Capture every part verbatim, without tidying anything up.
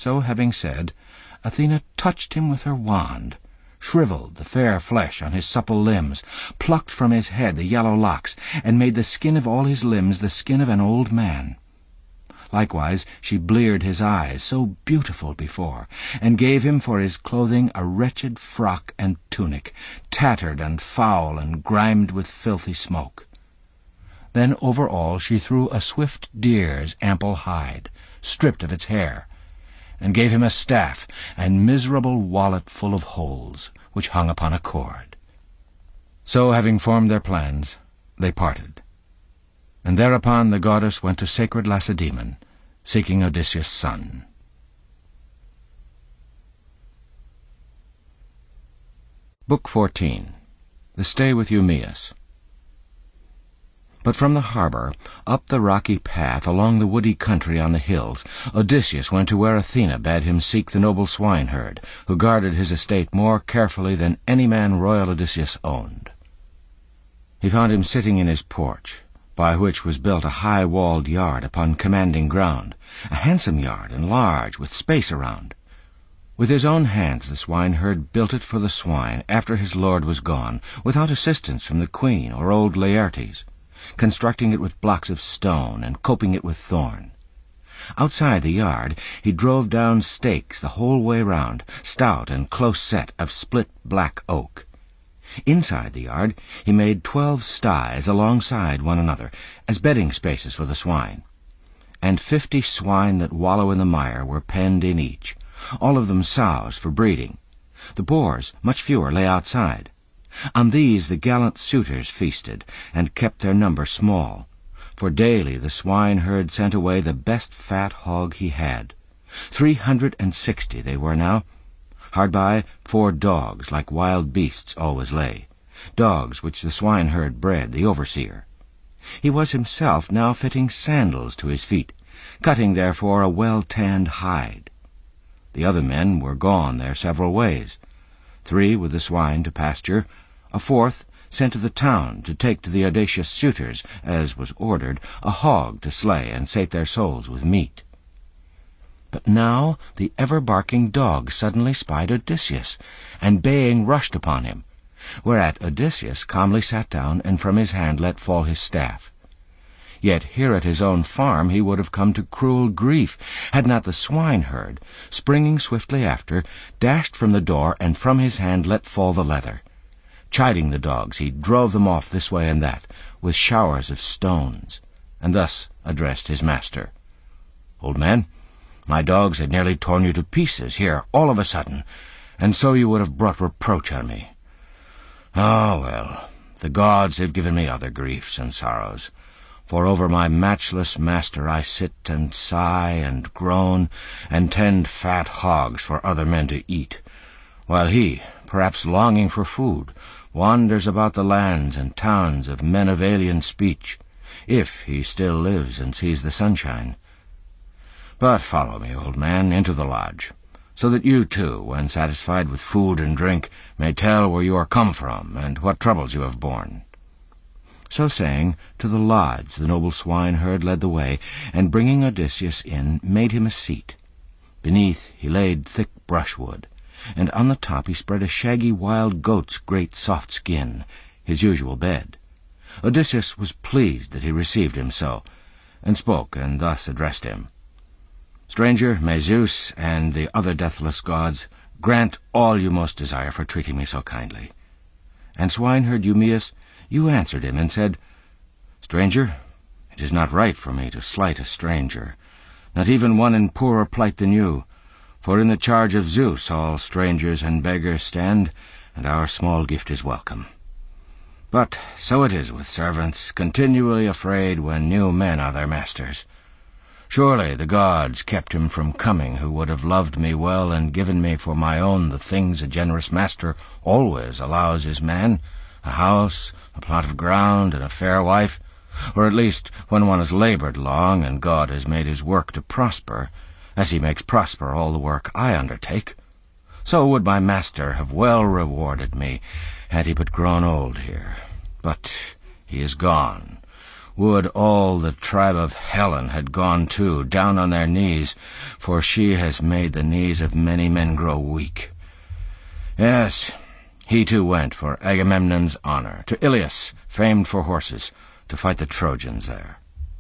So having said, Athena touched him with her wand, shrivelled the fair flesh on his supple limbs, plucked from his head the yellow locks, and made the skin of all his limbs the skin of an old man. Likewise she bleared his eyes, so beautiful before, and gave him for his clothing a wretched frock and tunic, tattered and foul and grimed with filthy smoke. Then over all she threw a swift deer's ample hide, stripped of its hair, and gave him a staff and miserable wallet full of holes, which hung upon a cord. So, having formed their plans, they parted. And thereupon the goddess went to sacred Lacedaemon, seeking Odysseus' son. Book fourteen. The Stay with Eumaeus. But from the harbour, up the rocky path, along the woody country on the hills, Odysseus went to where Athena bade him seek the noble swineherd, who guarded his estate more carefully than any man royal Odysseus owned. He found him sitting in his porch, by which was built a high-walled yard upon commanding ground, a handsome yard and large, with space around. With his own hands the swineherd built it for the swine after his lord was gone, without assistance from the queen or old Laertes, constructing it with blocks of stone and coping it with thorn. Outside the yard he drove down stakes the whole way round, stout and close set, of split black oak. Inside the yard he made twelve sties alongside one another, as bedding spaces for the swine. And fifty swine that wallow in the mire were penned in each, all of them sows for breeding. The boars, much fewer, lay outside. On these the gallant suitors feasted, and kept their number small, for daily the swineherd sent away the best fat hog he had. Three hundred and sixty they were now. Hard by, four dogs, like wild beasts, always lay, dogs which the swineherd bred, the overseer. He was himself now fitting sandals to his feet, cutting therefore a well-tanned hide. The other men were gone their several ways, three with the swine to pasture, a fourth sent to the town to take to the audacious suitors, as was ordered, a hog to slay and sate their souls with meat. But now the ever-barking dog suddenly spied Odysseus, and baying rushed upon him, whereat Odysseus calmly sat down and from his hand let fall his staff. Yet here at his own farm he would have come to cruel grief, had not the swineherd, springing swiftly after, dashed from the door and from his hand let fall the leather. Chiding the dogs, he drove them off this way and that, with showers of stones, and thus addressed his master. "Old man, my dogs had nearly torn you to pieces here, all of a sudden, and so you would have brought reproach on me. Ah, well, the gods have given me other griefs and sorrows, for over my matchless master I sit and sigh and groan and tend fat hogs for other men to eat, while he, perhaps longing for food, wanders about the lands and towns of men of alien speech, if he still lives and sees the sunshine. But follow me, old man, into the lodge, so that you too, when satisfied with food and drink, may tell where you are come from and what troubles you have borne." So saying, to the lodge the noble swineherd led the way, and bringing Odysseus in, made him a seat. Beneath he laid thick brushwood, and on the top he spread a shaggy wild goat's great soft skin, his usual bed. Odysseus was pleased that he received him so, and spoke and thus addressed him. "Stranger, may Zeus and the other deathless gods grant all you most desire for treating me so kindly." And swineherd Eumaeus, you answered him and said, "Stranger, it is not right for me to slight a stranger, not even one in poorer plight than you, for in the charge of Zeus all strangers and beggars stand, and our small gift is welcome. But so it is with servants, continually afraid when new men are their masters. Surely the gods kept him from coming who would have loved me well and given me for my own the things a generous master always allows his man, a house, a plot of ground, and a fair wife, or at least when one has laboured long and God has made his work to prosper, as he makes prosper all the work I undertake. So would my master have well rewarded me, had he but grown old here. But he is gone, Would all the tribe of Helen had gone too, down on their knees, for she has made the knees of many men grow weak. Yes, he too went for Agamemnon's honour, to Ilius, famed for horses, to fight the Trojans there.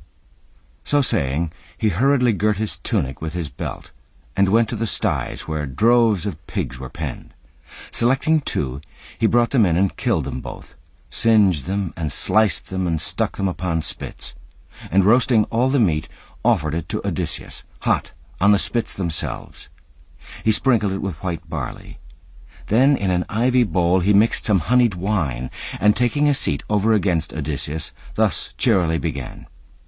So saying, he hurriedly girt his tunic with his belt, and went to the sties where droves of pigs were penned. Selecting two, he brought them in and killed them both, singed them and sliced them and stuck them upon spits, and roasting all the meat, offered it to Odysseus, hot, on the spits themselves. He sprinkled it with white barley. Then in an ivy bowl he mixed some honeyed wine, and taking a seat over against Odysseus, thus cheerily began.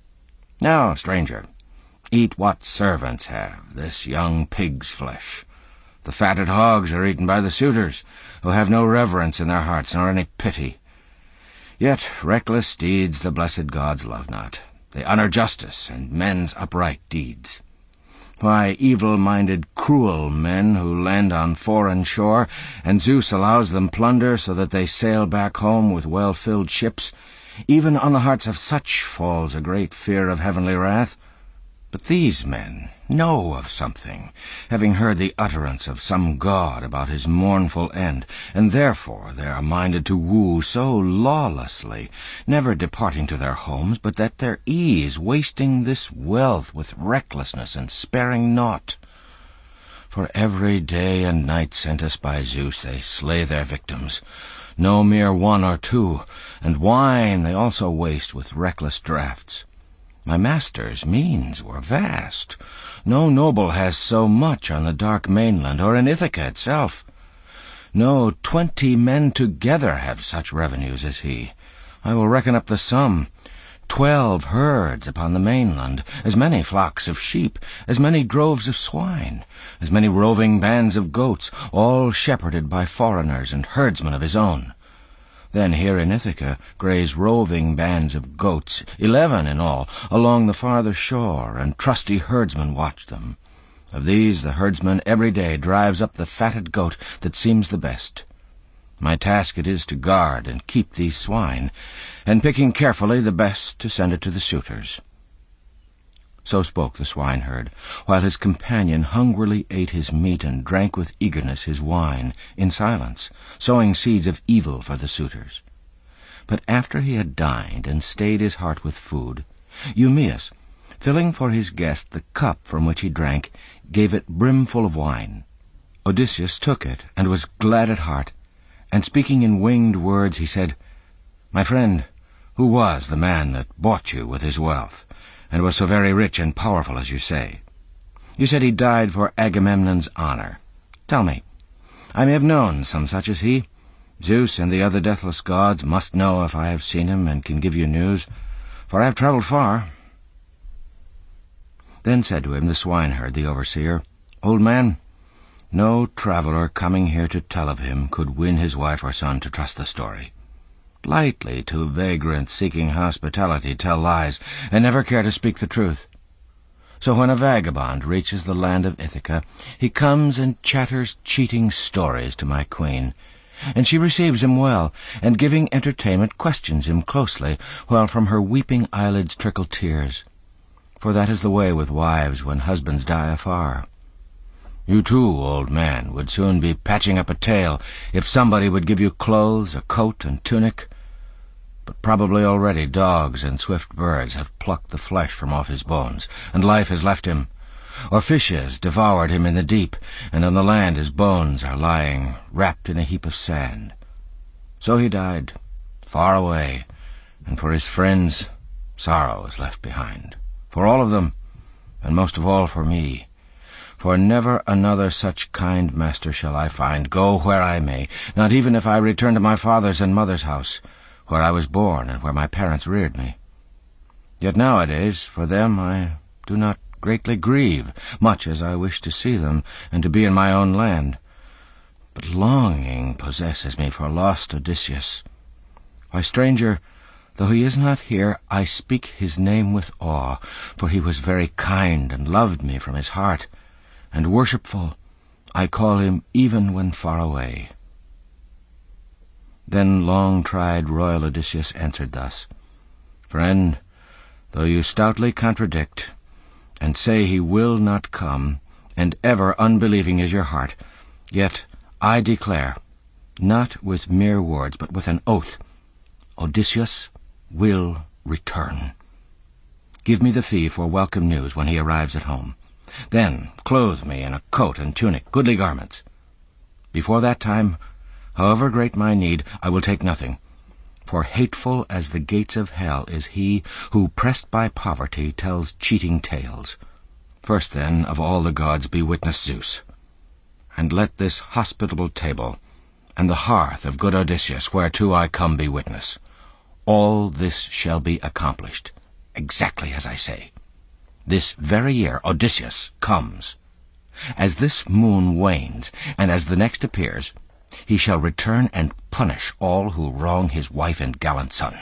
Now, stranger, eat what servants have, this young pig's flesh. The fatted hogs are eaten by the suitors, who have no reverence in their hearts nor any pity. Yet reckless deeds the blessed gods love not. They honour justice and men's upright deeds. Why, evil-minded, cruel men who land on foreign shore, and Zeus allows them plunder so that they sail back home with well-filled ships, even on the hearts of such falls a great fear of heavenly wrath. But these men know of something, having heard the utterance of some god about his mournful end, and therefore they are minded to woo so lawlessly, never departing to their homes, but at their ease, wasting this wealth with recklessness and sparing naught. For every day and night sent us by Zeus they slay their victims, no mere one or two, and wine they also waste with reckless draughts. My master's means were vast. No noble has so much on the dark mainland or in Ithaca itself. No twenty men together have such revenues as he. I will reckon up the sum. Twelve herds upon the mainland, as many flocks of sheep, as many droves of swine, as many roving bands of goats, all shepherded by foreigners and herdsmen of his own. Then here in Ithaca graze roving bands of goats, eleven in all, along the farther shore, and trusty herdsmen watch them. Of these the herdsman every day drives up the fatted goat that seems the best. My task it is to guard and keep these swine, and picking carefully the best to send it to the suitors. So spoke the swineherd, while his companion hungrily ate his meat and drank with eagerness his wine, in silence, sowing seeds of evil for the suitors. But after he had dined and stayed his heart with food, Eumaeus, filling for his guest the cup from which he drank, gave it brimful of wine. Odysseus took it, and was glad at heart, and speaking in winged words he said, My friend, who was the man that bought you with his wealth, and was so very rich and powerful as you say? You said he died for Agamemnon's honour. Tell me, I may have known some such as he. Zeus and the other deathless gods must know if I have seen him and can give you news, for I have travelled far. Then said to him the swineherd, the overseer, Old man, no traveller coming here to tell of him could win his wife or son to trust the story. Lightly to vagrants seeking hospitality tell lies, and never care to speak the truth. So when a vagabond reaches the land of Ithaca, he comes and chatters cheating stories to my queen, and she receives him well, and giving entertainment questions him closely, while from her weeping eyelids trickle tears. For that is the way with wives when husbands die afar. You too, old man, would soon be patching up a tale if somebody would give you clothes, a coat, and tunic. But probably already dogs and swift birds have plucked the flesh from off his bones, and life has left him. Or fishes devoured him in the deep, and on the land his bones are lying, wrapped in a heap of sand. So he died, far away, and for his friends sorrow is left behind. For all of them, and most of all for me. For never another such kind master shall I find, go where I may, not even if I return to my father's and mother's house, where I was born and where my parents reared me. Yet nowadays, for them I do not greatly grieve, much as I wish to see them, and to be in my own land. But longing possesses me for lost Odysseus. Why, stranger, though he is not here, I speak his name with awe, for he was very kind and loved me from his heart, and worshipful I call him even when far away. Then long-tried royal Odysseus answered thus, Friend, though you stoutly contradict, and say he will not come, and ever unbelieving is your heart, yet I declare, not with mere words, but with an oath, Odysseus will return. Give me the fee for welcome news when he arrives at home. Then clothe me in a coat and tunic, goodly garments. Before that time, however great my need, I will take nothing. For hateful as the gates of hell is he who, pressed by poverty, tells cheating tales. First, then, of all the gods be witness Zeus. And let this hospitable table, and the hearth of good Odysseus, whereto I come, be witness. All this shall be accomplished, exactly as I say. This very year Odysseus comes. As this moon wanes, and as the next appears, he shall return and punish all who wrong his wife and gallant son.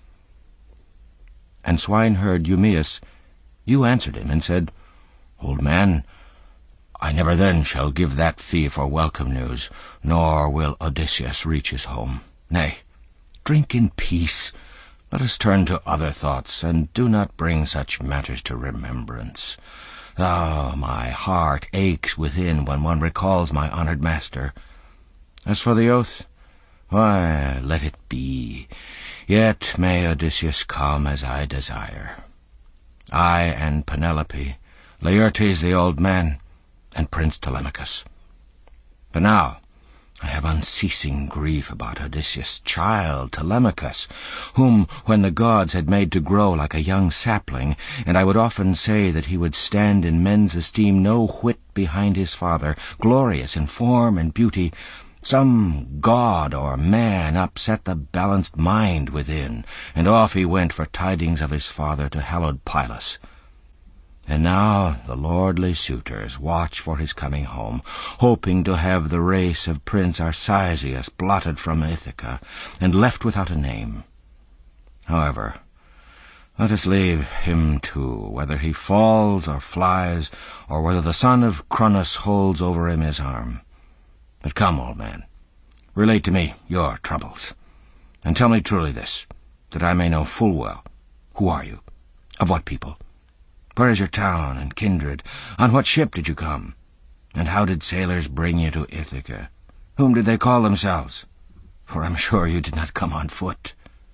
And swineherd Eumaeus, you answered him and said, Old man, I never then shall give that fee for welcome news, nor will Odysseus reach his home. Nay, drink in peace. Let us turn to other thoughts, and do not bring such matters to remembrance. Ah, my heart aches within when one recalls my honoured master. As for the oath, why, let it be. Yet may Odysseus come as I desire. I and Penelope, Laertes the old man, and Prince Telemachus. But now I have unceasing grief about Odysseus' child, Telemachus, whom, when the gods had made to grow like a young sapling, and I would often say that he would stand in men's esteem no whit behind his father, glorious in form and beauty, some god or man upset the balanced mind within, and off he went for tidings of his father to hallowed Pylos. And now the lordly suitors watch for his coming home, hoping to have the race of Prince Arceisius blotted from Ithaca, and left without a name. However, let us leave him too, whether he falls or flies, or whether the son of Cronos holds over him his arm. But come, old man, relate to me your troubles, and tell me truly this, that I may know full well. Who are you? Of what people? Where is your town and kindred? On what ship did you come? And how did sailors bring you to Ithaca? Whom did they call themselves? For I'm sure you did not come on foot.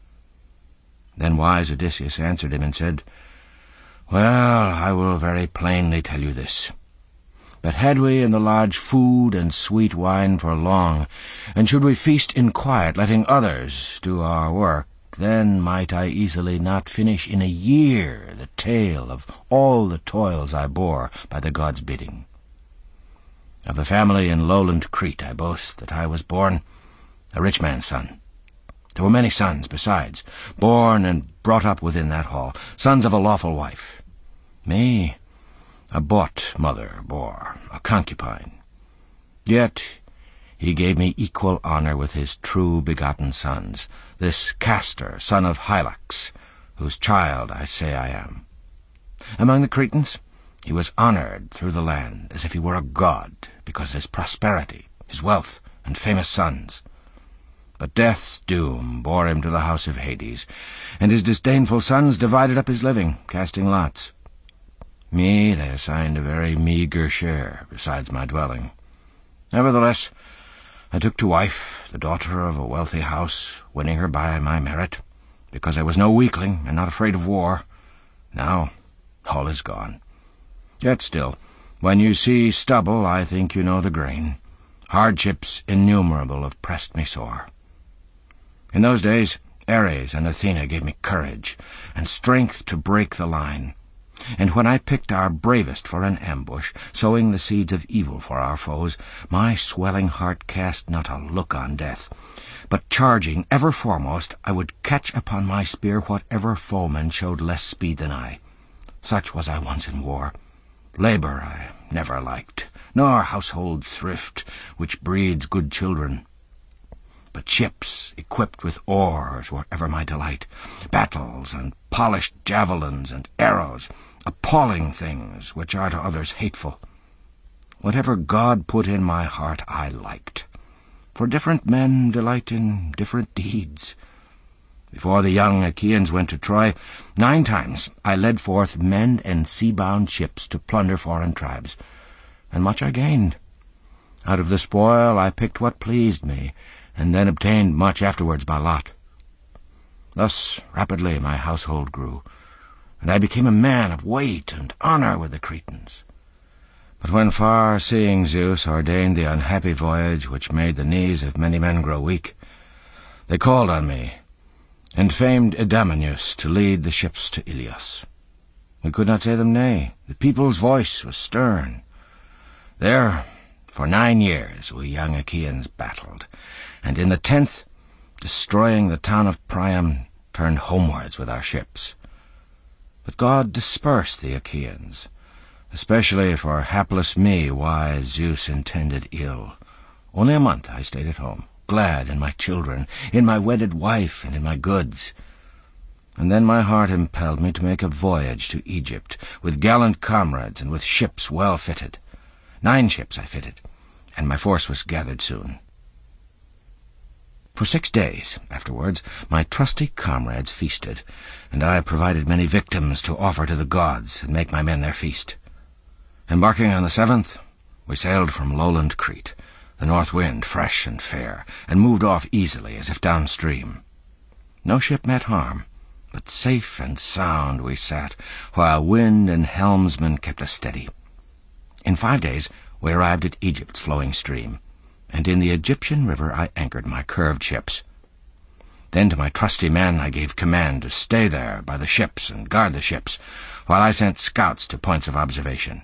Then wise Odysseus answered him and said, Well, I will very plainly tell you this. But had we in the lodge food and sweet wine for long, and should we feast in quiet, letting others do our work, then might I easily not finish in a year the tale of all the toils I bore by the gods' bidding. Of a family in lowland Crete I boast that I was born a rich man's son. There were many sons besides, born and brought up within that hall, sons of a lawful wife. Me a bought mother bore, a concubine. Yet he gave me equal honour with his true-begotten sons, this Castor, son of Hylax, whose child I say I am. Among the Cretans he was honoured through the land, as if he were a god, because of his prosperity, his wealth, and famous sons. But death's doom bore him to the house of Hades, and his disdainful sons divided up his living, casting lots. Me they assigned a very meagre share, besides my dwelling. Nevertheless, I took to wife the daughter of a wealthy house, winning her by my merit, because I was no weakling and not afraid of war. Now all is gone. Yet still, when you see stubble, I think you know the grain. Hardships innumerable have pressed me sore. In those days Ares and Athena gave me courage and strength to break the line. And when I picked our bravest for an ambush, sowing the seeds of evil for our foes, my swelling heart cast not a look on death. But charging ever foremost, I would catch upon my spear whatever foeman showed less speed than I. Such was I once in war. Labour I never liked, nor household thrift, which breeds good children. But ships equipped with oars were ever my delight, battles and polished javelins and arrows, appalling things which are to others hateful. Whatever God put in my heart I liked, for different men delight in different deeds. Before the young Achaeans went to Troy, nine times I led forth men and sea-bound ships to plunder foreign tribes, and much I gained. Out of the spoil I picked what pleased me, and then obtained much afterwards by lot. Thus rapidly my household grew, and I became a man of weight and honour with the Cretans. But when far-seeing Zeus ordained the unhappy voyage which made the knees of many men grow weak, they called on me, and famed Idomeneus to lead the ships to Ilios. We could not say them nay. The people's voice was stern. There, for nine years, we young Achaeans battled, and in the tenth, destroying the town of Priam, turned homewards with our ships. But God dispersed the Achaeans, especially for hapless me wise Zeus intended ill. Only a month I stayed at home, glad in my children, in my wedded wife, and in my goods. And then my heart impelled me to make a voyage to Egypt, with gallant comrades and with ships well fitted. Nine ships I fitted, and my force was gathered soon. For six days afterwards my trusty comrades feasted, and I provided many victims to offer to the gods and make my men their feast. Embarking on the seventh, we sailed from lowland Crete, the north wind fresh and fair, and moved off easily as if downstream. No ship met harm, but safe and sound we sat, while wind and helmsman kept us steady. In five days we arrived at Egypt's flowing stream, and in the Egyptian river I anchored my curved ships. Then to my trusty men I gave command to stay there by the ships and guard the ships, while I sent scouts to points of observation.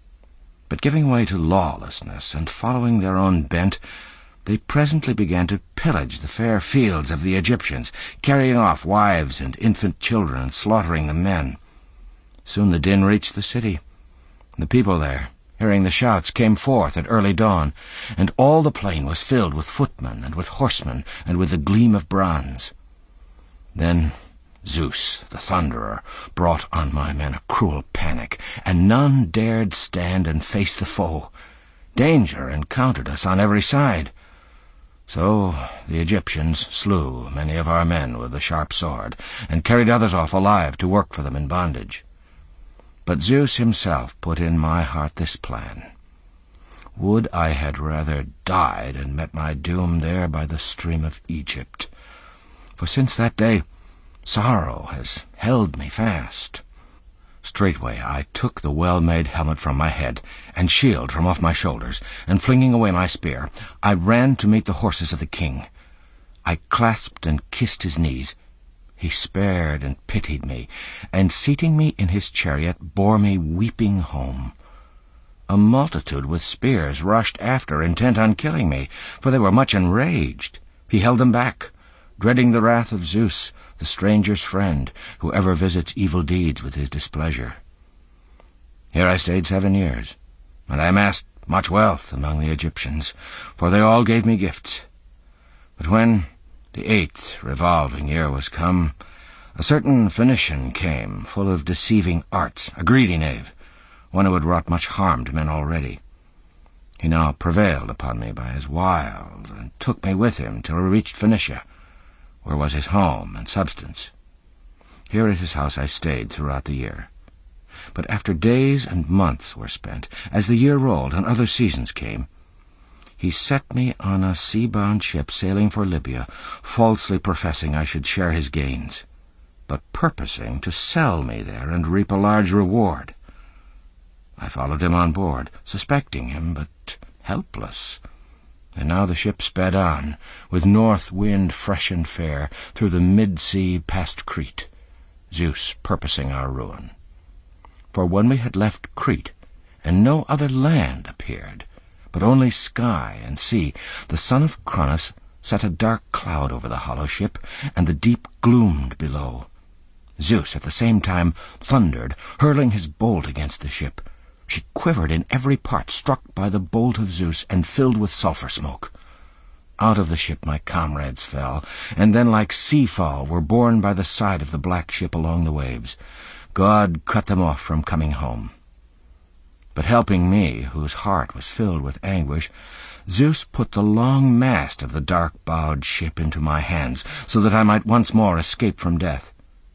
But giving way to lawlessness and following their own bent, they presently began to pillage the fair fields of the Egyptians, carrying off wives and infant children and slaughtering the men. Soon the din reached the city. The people there, hearing the shouts, came forth at early dawn, and all the plain was filled with footmen and with horsemen and with the gleam of bronze. Then Zeus, the Thunderer, brought on my men a cruel panic, and none dared stand and face the foe. Danger encountered us on every side. So the Egyptians slew many of our men with the sharp sword, and carried others off alive to work for them in bondage. But Zeus himself put in my heart this plan. Would I had rather died and met my doom there by the stream of Egypt, for since that day sorrow has held me fast. Straightway I took the well-made helmet from my head, and shield from off my shoulders, and flinging away my spear, I ran to meet the horses of the king. I clasped and kissed his knees. He spared and pitied me, and seating me in his chariot, bore me weeping home. A multitude with spears rushed after, intent on killing me, for they were much enraged. He held them back, dreading the wrath of Zeus, the stranger's friend, who ever visits evil deeds with his displeasure. Here I stayed seven years, and I amassed much wealth among the Egyptians, for they all gave me gifts. But when the eighth revolving year was come, a certain Phoenician came, full of deceiving arts, a greedy knave, one who had wrought much harm to men already. He now prevailed upon me by his wiles, and took me with him till we reached Phoenicia, where was his home and substance. Here at his house I stayed throughout the year. But after days and months were spent, as the year rolled and other seasons came, he set me on a sea-bound ship sailing for Libya, falsely professing I should share his gains, but purposing to sell me there and reap a large reward. I followed him on board, suspecting him, but helpless. And now the ship sped on, with north wind fresh and fair, through the mid-sea past Crete, Zeus purposing our ruin. For when we had left Crete, and no other land appeared, but only sky and sea, the son of Cronus set a dark cloud over the hollow ship, and the deep gloomed below. Zeus at the same time thundered, hurling his bolt against the ship. She quivered in every part, struck by the bolt of Zeus, and filled with sulphur smoke. Out of the ship my comrades fell, and then like sea-fowl were borne by the side of the black ship along the waves. God cut them off from coming home. But helping me, whose heart was filled with anguish, Zeus put the long mast of the dark-bowed ship into my hands, so that I might once more escape from death.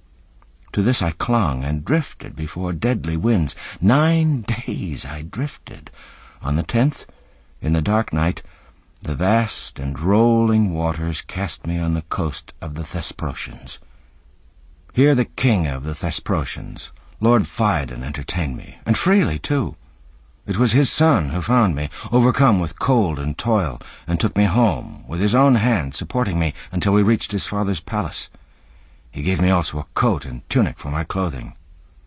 To this I clung and drifted before deadly winds. Nine days I drifted. On the tenth, in the dark night, the vast and rolling waters cast me on the coast of the Thesprotians. Here the king of the Thesprotians, Lord Phaedon, entertained me, and freely, too. It was his son who found me, overcome with cold and toil, and took me home, with his own hand supporting me until we reached his father's palace. He gave me also a coat and tunic for my clothing.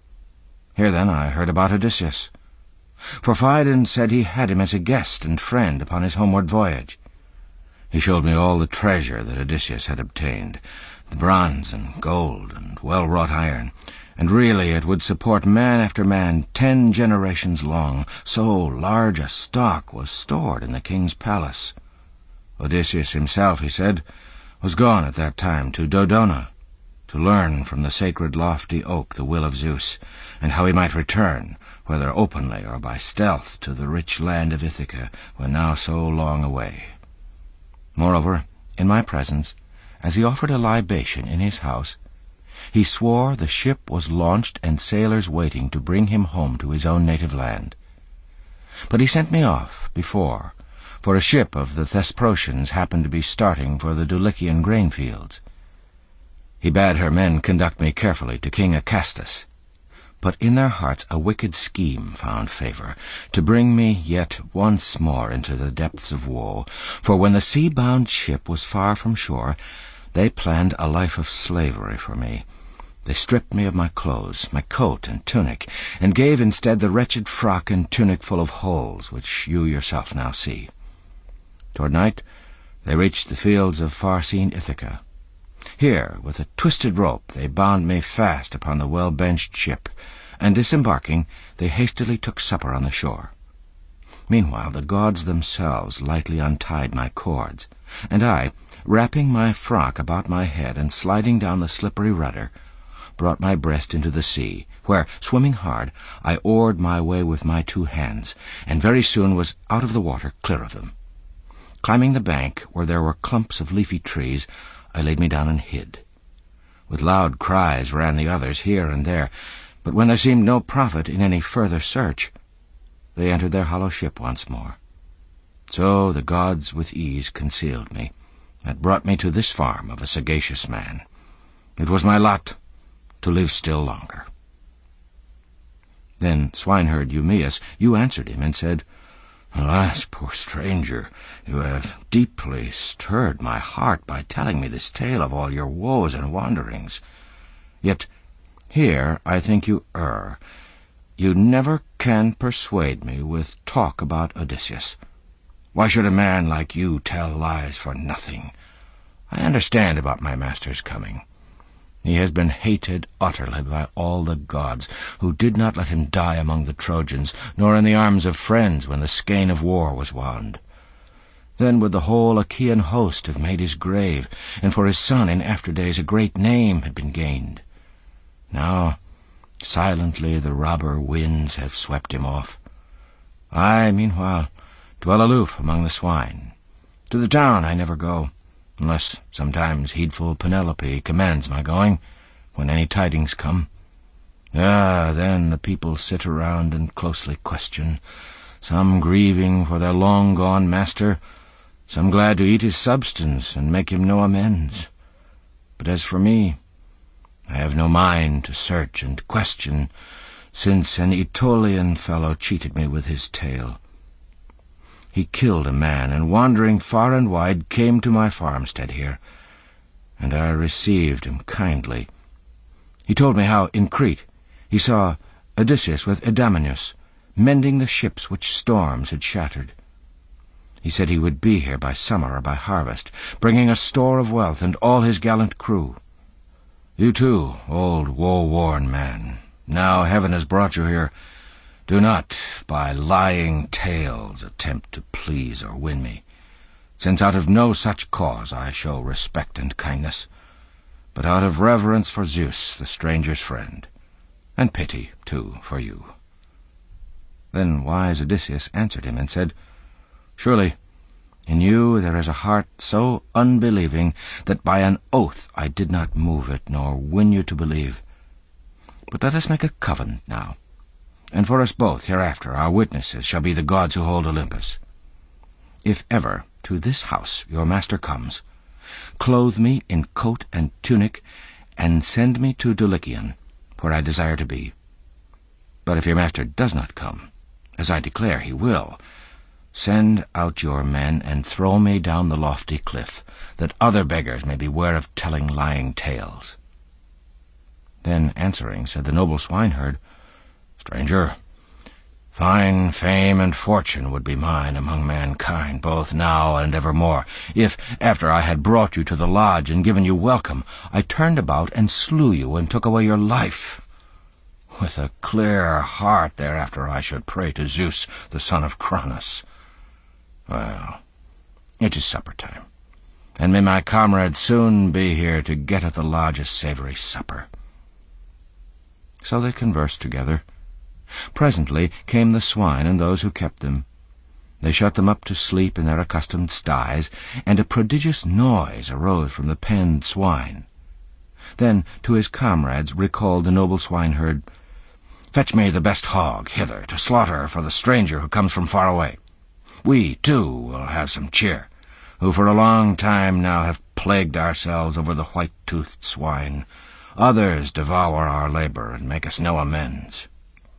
Here, then, I heard about Odysseus, for Phaedon said he had him as a guest and friend upon his homeward voyage. He showed me all the treasure that Odysseus had obtained, the bronze and gold and well-wrought iron, and really it would support man after man ten generations long, so large a stock was stored in the king's palace. Odysseus himself, he said, was gone at that time to Dodona, to learn from the sacred lofty oak the will of Zeus, and how he might return, whether openly or by stealth, to the rich land of Ithaca, when now so long away. Moreover, in my presence, as he offered a libation in his house, he swore the ship was launched and sailors waiting to bring him home to his own native land. But he sent me off before, for a ship of the Thesprotians happened to be starting for the Dulichian grain fields. He bade her men conduct me carefully to King Acastus. But in their hearts a wicked scheme found favour, to bring me yet once more into the depths of woe, for when the sea-bound ship was far from shore, they planned a life of slavery for me. They stripped me of my clothes, my coat and tunic, and gave instead the wretched frock and tunic full of holes, which you yourself now see. Toward night they reached the fields of far-seen Ithaca. Here, with a twisted rope, they bound me fast upon the well-benched ship, and disembarking, they hastily took supper on the shore. Meanwhile the gods themselves lightly untied my cords, and I, wrapping my frock about my head and sliding down the slippery rudder, brought my breast into the sea, where, swimming hard, I oared my way with my two hands, and very soon was out of the water, clear of them. Climbing the bank, where there were clumps of leafy trees, I laid me down and hid. With loud cries ran the others here and there, but when there seemed no profit in any further search, they entered their hollow ship once more. So the gods with ease concealed me, and brought me to this farm of a sagacious man. It was my lot to live still longer. Then swineherd Eumaeus, you answered him and said, Alas, poor stranger, you have deeply stirred my heart by telling me this tale of all your woes and wanderings. Yet here I think you err. You never can persuade me with talk about Odysseus. Why should a man like you tell lies for nothing? I understand about my master's coming. He has been hated utterly by all the gods, who did not let him die among the Trojans, nor in the arms of friends when the skein of war was wound. Then would the whole Achaean host have made his grave, and for his son in after days a great name had been gained. Now, silently the robber winds have swept him off. I, meanwhile, dwell aloof among the swine. To the town I never go, unless sometimes heedful Penelope commands my going, when any tidings come. Ah, then the people sit around and closely question, some grieving for their long-gone master, some glad to eat his substance and make him no amends. But as for me, I have no mind to search and question, since an Aetolian fellow cheated me with his tale. He killed a man, and wandering far and wide came to my farmstead here, and I received him kindly. He told me how, in Crete, he saw Odysseus with Idomeneus, mending the ships which storms had shattered. He said he would be here by summer or by harvest, bringing a store of wealth and all his gallant crew. You too, old woe-worn man, now heaven has brought you here, do not, by lying tales, attempt to please or win me, since out of no such cause I show respect and kindness, but out of reverence for Zeus, the stranger's friend, and pity, too, for you. Then wise Odysseus answered him and said, "Surely in you there is a heart so unbelieving that by an oath I did not move it, nor win you to believe. But let us make a covenant now, and for us both hereafter our witnesses shall be the gods who hold Olympus. If ever to this house your master comes, clothe me in coat and tunic, and send me to Dulichion, where I desire to be. But if your master does not come, as I declare he will, send out your men and throw me down the lofty cliff, that other beggars may beware of telling lying tales." Then answering said the noble swineherd, "Stranger, fine fame and fortune would be mine among mankind, both now and evermore, if, after I had brought you to the lodge and given you welcome, I turned about and slew you and took away your life. With a clear heart thereafter I should pray to Zeus, the son of Cronus. Well, it is supper time, and may my comrades soon be here to get at the lodge a savory supper." So they conversed together. Presently came the swine and those who kept them. They shut them up to sleep in their accustomed sties, and a prodigious noise arose from the penned swine. Then to his comrades recalled the noble swineherd, "Fetch me the best hog hither to slaughter for the stranger who comes from far away. We, too, will have some cheer, who for a long time now have plagued ourselves over the white-toothed swine. Others devour our labor and make us no amends."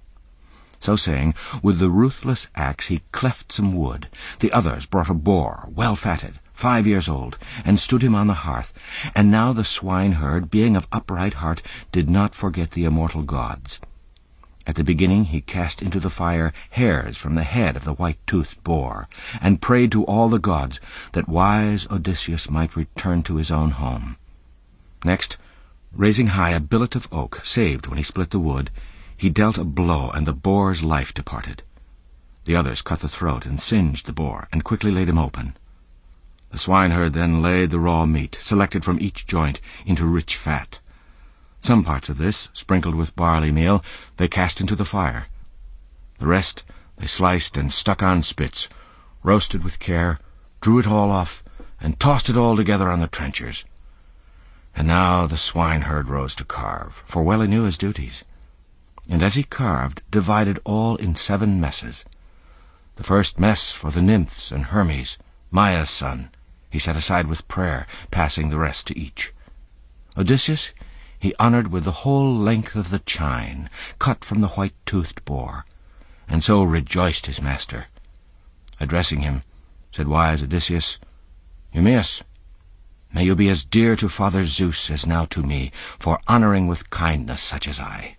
So saying, with the ruthless axe he cleft some wood. The others brought a boar, well fatted, five years old, and stood him on the hearth. And now the swineherd, being of upright heart, did not forget the immortal gods. At the beginning he cast into the fire hairs from the head of the white-toothed boar, and prayed to all the gods that wise Odysseus might return to his own home. Next, raising high a billet of oak, saved when he split the wood, he dealt a blow, and the boar's life departed. The others cut the throat and singed the boar, and quickly laid him open. The swineherd then laid the raw meat, selected from each joint, into rich fat. Some parts of this, sprinkled with barley meal, they cast into the fire. The rest they sliced and stuck on spits, roasted with care, drew it all off, and tossed it all together on the trenchers. And now the swineherd rose to carve, for well he knew his duties. And as he carved, divided all in seven messes. The first mess for the nymphs and Hermes, Maia's son, he set aside with prayer, passing the rest to each. Odysseus he honored with the whole length of the chine, cut from the white-toothed boar, and so rejoiced his master. Addressing him, said wise Odysseus, "Eumaeus, may you be as dear to Father Zeus as now to me, for honoring with kindness such as I."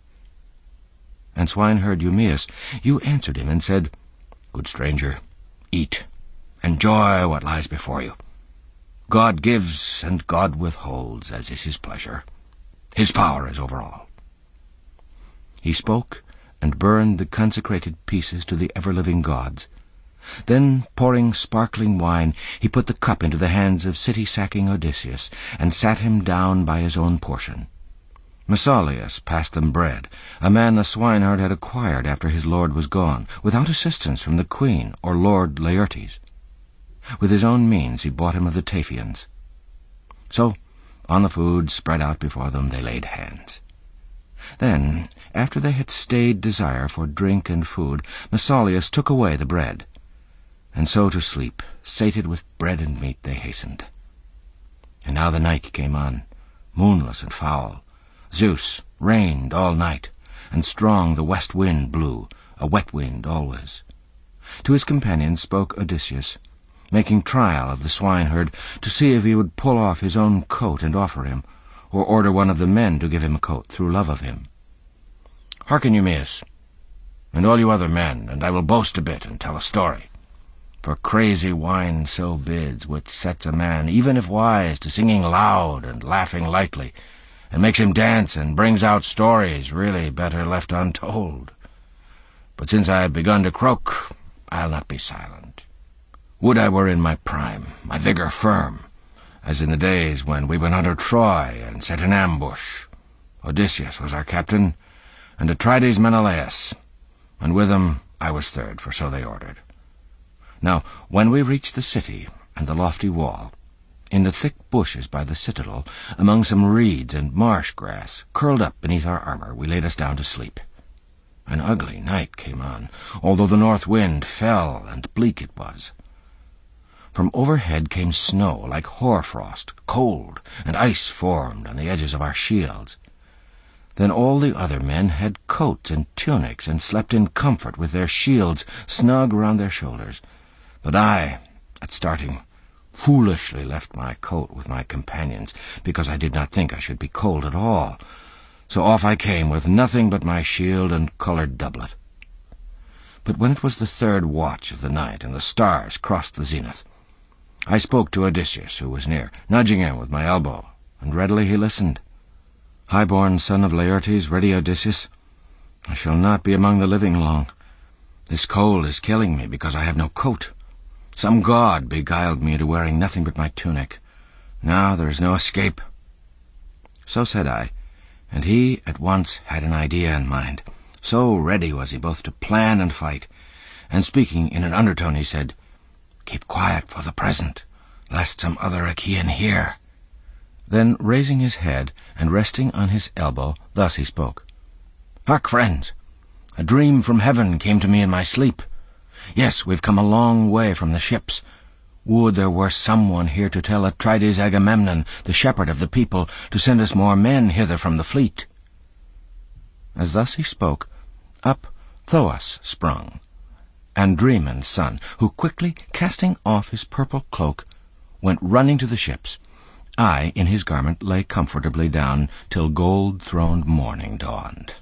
And swineherd Eumaeus, you answered him and said, "Good stranger, eat, enjoy what lies before you. God gives and God withholds, as is his pleasure. His power is over all." He spoke, and burned the consecrated pieces to the ever-living gods. Then, pouring sparkling wine, he put the cup into the hands of city-sacking Odysseus, and sat him down by his own portion. Mesaulius passed them bread, a man the swineherd had acquired after his lord was gone, without assistance from the queen or Lord Laertes. With his own means he bought him of the Taphians. So, on the food spread out before them, they laid hands. Then, after they had stayed desire for drink and food, Mesaulius took away the bread. And so to sleep, sated with bread and meat, they hastened. And now the night came on, moonless and foul. Zeus reigned all night, and strong the west wind blew, a wet wind always. To his companions spoke Odysseus, making trial of the swineherd, to see if he would pull off his own coat and offer him, or order one of the men to give him a coat through love of him. "Hearken, Eumaeus, and all you other men, and I will boast a bit and tell a story. For crazy wine so bids, which sets a man, even if wise, to singing loud and laughing lightly, and makes him dance and brings out stories really better left untold. But since I have begun to croak, I'll not be silent. Would I were in my prime, my vigour firm, as in the days when we went under Troy and set an ambush. Odysseus was our captain, and Atrides Menelaus, and with him I was third, for so they ordered. Now, when we reached the city and the lofty wall, in the thick bushes by the citadel, among some reeds and marsh grass, curled up beneath our armour, we laid us down to sleep. An ugly night came on, although the north wind fell and bleak it was. From overhead came snow like hoarfrost, cold, and ice formed on the edges of our shields. Then all the other men had coats and tunics, and slept in comfort with their shields snug round their shoulders. But I, at starting, foolishly left my coat with my companions, because I did not think I should be cold at all. So off I came with nothing but my shield and coloured doublet. But when it was the third watch of the night, and the stars crossed the zenith, I spoke to Odysseus, who was near, nudging him with my elbow, and readily he listened. "High-born son of Laertes, ready Odysseus, I shall not be among the living long. This cold is killing me, because I have no coat. Some god beguiled me into wearing nothing but my tunic. Now there is no escape." So said I, and he at once had an idea in mind. So ready was he both to plan and fight, and speaking in an undertone he said, "Keep quiet for the present, lest some other Achaean hear." Then, raising his head and resting on his elbow, thus he spoke. "Hark, friends! A dream from heaven came to me in my sleep. Yes, we've come a long way from the ships. Would there were someone here to tell Atrides Agamemnon, the shepherd of the people, to send us more men hither from the fleet." As thus he spoke, up Thoas sprung, Andremon's son, who quickly, casting off his purple cloak, went running to the ships. I, in his garment, lay comfortably down till gold-throned morning dawned.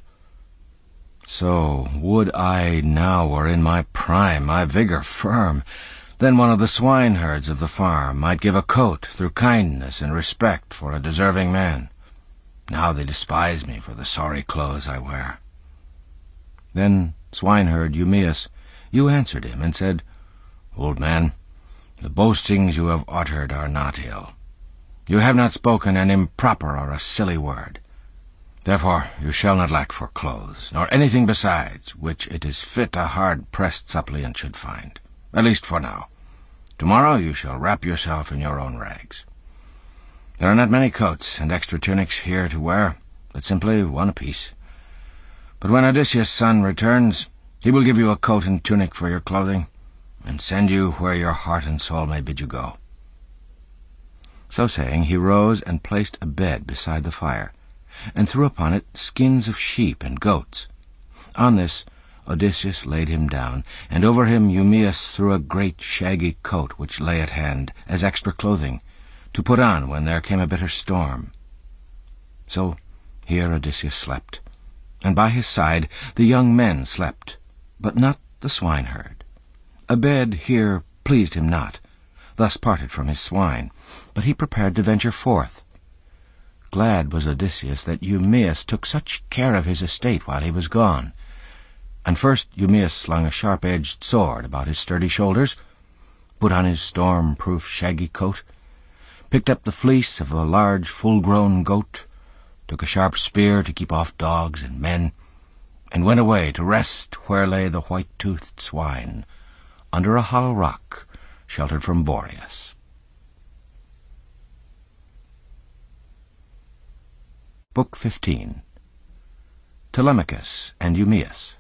So would I now were in my prime, my vigour firm. Then one of the swineherds of the farm might give a coat through kindness and respect for a deserving man. Now they despise me for the sorry clothes I wear." Then swineherd Eumaeus, you answered him and said, "Old man, the boastings you have uttered are not ill. You have not spoken an improper or a silly word. Therefore you shall not lack for clothes, nor anything besides, which it is fit a hard-pressed suppliant should find, at least for now. Tomorrow you shall wrap yourself in your own rags. There are not many coats and extra tunics here to wear, but simply one apiece. But when Odysseus' son returns, he will give you a coat and tunic for your clothing, and send you where your heart and soul may bid you go." So saying, he rose and placed a bed beside the fire, and threw upon it skins of sheep and goats. On this Odysseus laid him down, and over him Eumaeus threw a great shaggy coat which lay at hand, as extra clothing, to put on when there came a bitter storm. So here Odysseus slept, and by his side the young men slept, but not the swineherd. A bed here pleased him not, thus parted from his swine, but he prepared to venture forth. Glad was Odysseus that Eumaeus took such care of his estate while he was gone. And first Eumaeus slung a sharp-edged sword about his sturdy shoulders, put on his storm-proof shaggy coat, picked up the fleece of a large full-grown goat, took a sharp spear to keep off dogs and men, and went away to rest where lay the white-toothed swine, under a hollow rock sheltered from Boreas. Book fifteen. Telemachus and Eumaeus.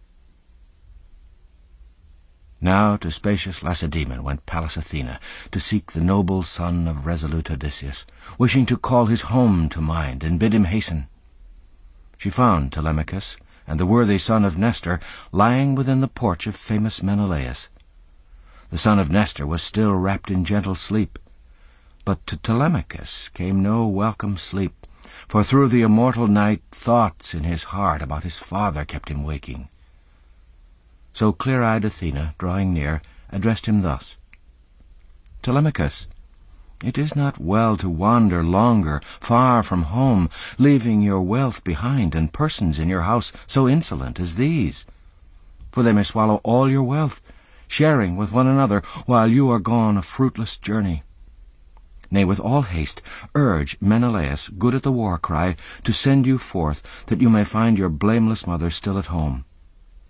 Now to spacious Lacedaemon went Pallas Athena to seek the noble son of resolute Odysseus, wishing to call his home to mind and bid him hasten. She found Telemachus and the worthy son of Nestor lying within the porch of famous Menelaus. The son of Nestor was still wrapped in gentle sleep, but to Telemachus came no welcome sleep, for through the immortal night thoughts in his heart about his father kept him waking. So clear-eyed Athena, drawing near, addressed him thus: "Telemachus, it is not well to wander longer far from home, leaving your wealth behind and persons in your house so insolent as these. For they may swallow all your wealth, sharing with one another while you are gone a fruitless journey. Nay, with all haste, urge Menelaus, good at the war-cry, to send you forth, that you may find your blameless mother still at home.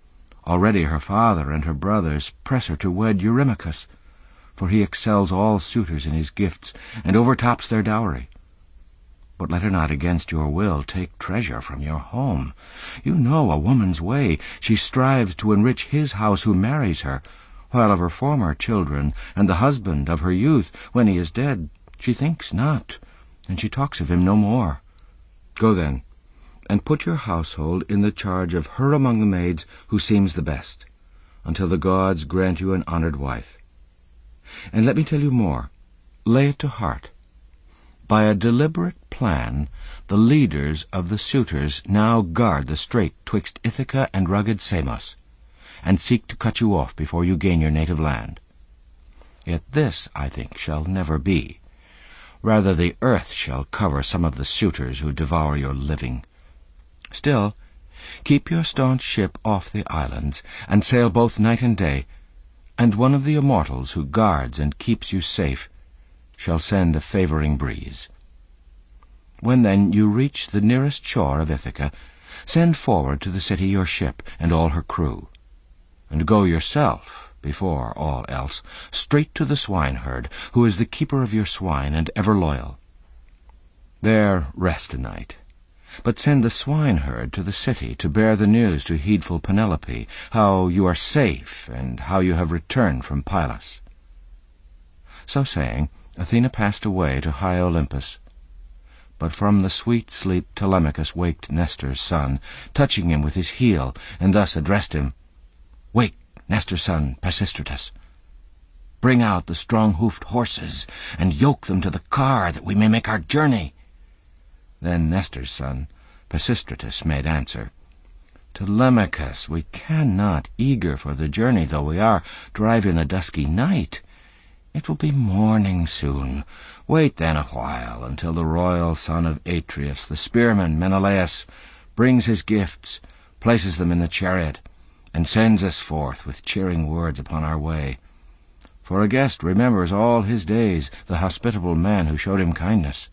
Already her father and her brothers press her to wed Eurymachus, for he excels all suitors in his gifts, and overtops their dowry. But let her not against your will take treasure from your home. You know a woman's way. She strives to enrich his house who marries her, while of her former children, and the husband of her youth, when he is dead, she thinks not, and she talks of him no more. Go then, and put your household in the charge of her among the maids who seems the best, until the gods grant you an honored wife. And let me tell you more. Lay it to heart. By a deliberate plan, the leaders of the suitors now guard the strait twixt Ithaca and rugged Samos, and seek to cut you off before you gain your native land. Yet this, I think, shall never be. Rather the earth shall cover some of the suitors who devour your living. Still, keep your staunch ship off the islands, and sail both night and day, and one of the immortals who guards and keeps you safe shall send a favoring breeze. When then you reach the nearest shore of Ithaca, send forward to the city your ship and all her crew, and go yourself, before all else, straight to the swineherd, who is the keeper of your swine and ever loyal. There rest a night, but send the swineherd to the city to bear the news to heedful Penelope, how you are safe and how you have returned from Pylos. So saying, Athena passed away to high Olympus. But from the sweet sleep Telemachus waked Nestor's son, touching him with his heel, and thus addressed him, "Wake, Nestor's son, Pisistratus. Bring out the strong-hoofed horses, and yoke them to the car, that we may make our journey." Then Nestor's son, Pisistratus, made answer, "Telemachus, we cannot, eager for the journey though we are, drive in the dusky night. It will be morning soon. Wait then a while, until the royal son of Atreus, the spearman Menelaus, brings his gifts, places them in the chariot, and sends us forth with cheering words upon our way. For a guest remembers all his days the hospitable man who showed him kindness."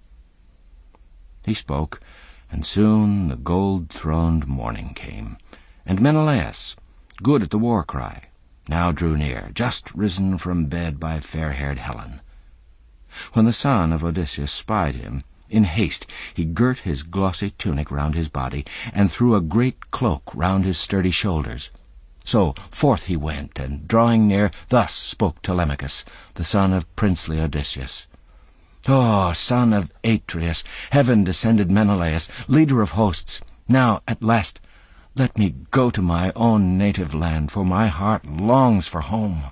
He spoke, and soon the gold-throned morning came, and Menelaus, good at the war-cry, now drew near, just risen from bed by fair-haired Helen. When the son of Odysseus spied him, in haste he girt his glossy tunic round his body, and threw a great cloak round his sturdy shoulders. So forth he went, and drawing near, thus spoke Telemachus, the son of princely Odysseus. "O son of Atreus, heaven-descended Menelaus, leader of hosts, now at last let me go to my own native land, for my heart longs for home."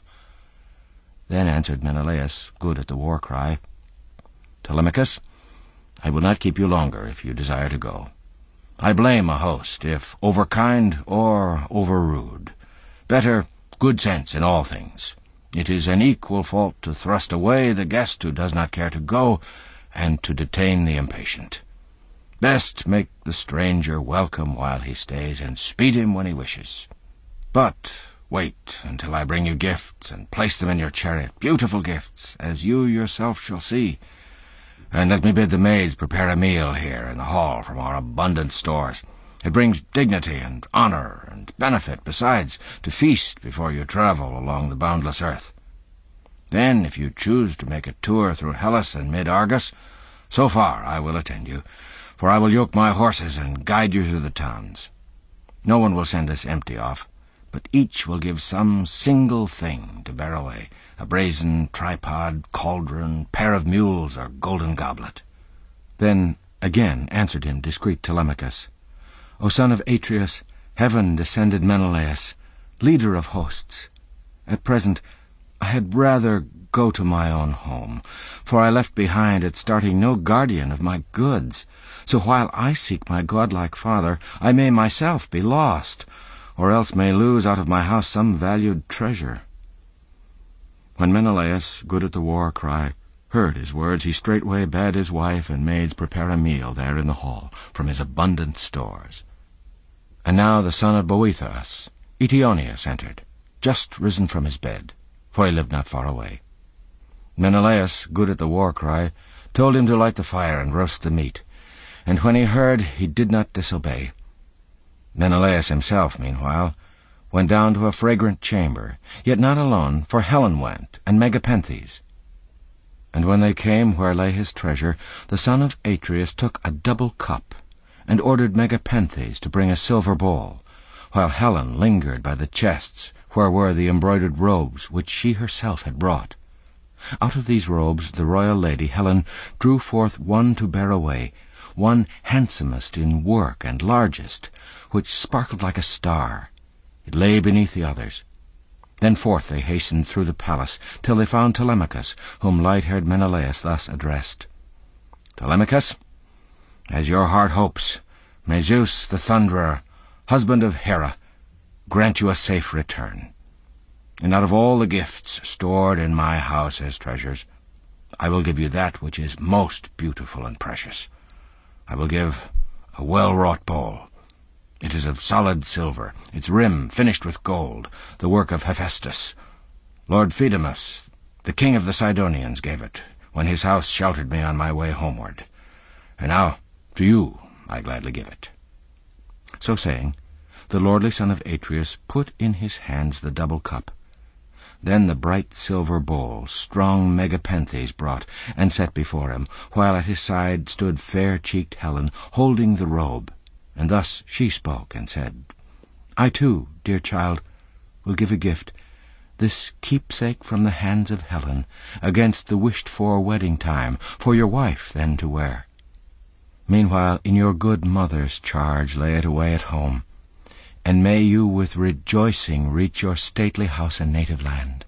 Then answered Menelaus, good at the war-cry, "Telemachus, I will not keep you longer if you desire to go. I blame a host if overkind or overrude. Better good sense in all things. It is an equal fault to thrust away the guest who does not care to go, and to detain the impatient. Best make the stranger welcome while he stays, and speed him when he wishes. But wait until I bring you gifts, and place them in your chariot, beautiful gifts, as you yourself shall see. And let me bid the maids prepare a meal here in the hall from our abundant stores. It brings dignity and honor and benefit, besides, to feast before you travel along the boundless earth. Then, if you choose to make a tour through Hellas and mid-Argos, so far I will attend you, for I will yoke my horses and guide you through the towns. No one will send us empty off, but each will give some single thing to bear away, a brazen tripod, cauldron, pair of mules, or golden goblet." Then again answered him discreet Telemachus, "O son of Atreus, heaven-descended Menelaus, leader of hosts, at present I had rather go to my own home, for I left behind at starting no guardian of my goods. So while I seek my godlike father, I may myself be lost, or else may lose out of my house some valued treasure." When Menelaus, good at the war-cry, heard his words, he straightway bade his wife and maids prepare a meal there in the hall from his abundant stores. And now the son of Boethous, Eteoneus, entered, just risen from his bed, for he lived not far away. Menelaus, good at the war-cry, told him to light the fire and roast the meat, and when he heard, he did not disobey. Menelaus himself, meanwhile, went down to a fragrant chamber, yet not alone, for Helen went, and Megapenthes. And when they came where lay his treasure, the son of Atreus took a double cup, and ordered Megapenthes to bring a silver bowl, while Helen lingered by the chests where were the embroidered robes which she herself had brought. Out of these robes the royal lady Helen drew forth one to bear away, one handsomest in work and largest, which sparkled like a star. It lay beneath the others. Then forth they hastened through the palace, till they found Telemachus, whom light-haired Menelaus thus addressed. "Telemachus, as your heart hopes, may Zeus the Thunderer, husband of Hera, grant you a safe return. And out of all the gifts stored in my house as treasures, I will give you that which is most beautiful and precious. I will give a well-wrought bowl. It is of solid silver, its rim finished with gold, the work of Hephaestus. Lord Phaedimus, the king of the Sidonians, gave it, when his house sheltered me on my way homeward. And now to you I gladly give it." So saying, the lordly son of Atreus put in his hands the double cup. Then the bright silver bowl strong Megapenthes brought, and set before him, while at his side stood fair-cheeked Helen, holding the robe. And thus she spoke, and said, "I too, dear child, will give a gift, this keepsake from the hands of Helen, against the wished-for wedding time, for your wife then to wear. Meanwhile in your good mother's charge lay it away at home, and may you with rejoicing reach your stately house and native land."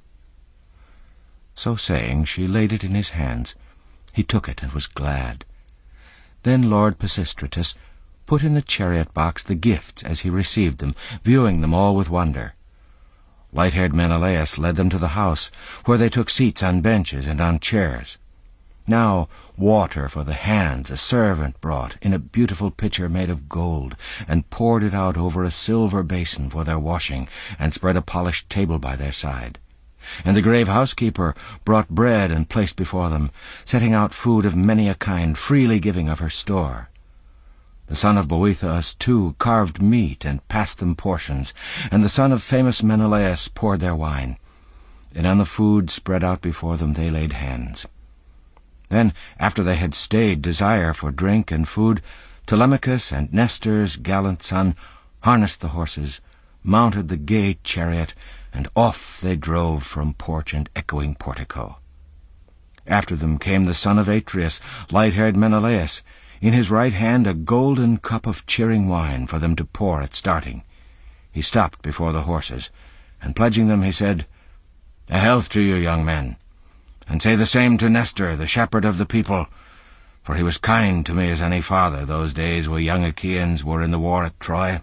So saying, she laid it in his hands. He took it and was glad. Then Lord Pisistratus put in the chariot box the gifts as he received them, viewing them all with wonder. Light-haired Menelaus led them to the house, where they took seats on benches and on chairs. Now water for the hands a servant brought, in a beautiful pitcher made of gold, and poured it out over a silver basin for their washing, and spread a polished table by their side. And the grave housekeeper brought bread and placed before them, setting out food of many a kind, freely giving of her store. The son of Boethous, too, carved meat and passed them portions, and the son of famous Menelaus poured their wine. And on the food spread out before them they laid hands. Then, after they had stayed desire for drink and food, Telemachus and Nestor's gallant son harnessed the horses, mounted the gay chariot, and off they drove from porch and echoing portico. After them came the son of Atreus, light-haired Menelaus, in his right hand a golden cup of cheering wine for them to pour at starting. He stopped before the horses, and pledging them, he said, "A health to you, young men, and say the same to Nestor, the shepherd of the people, for he was kind to me as any father those days we young Achaeans were in the war at Troy."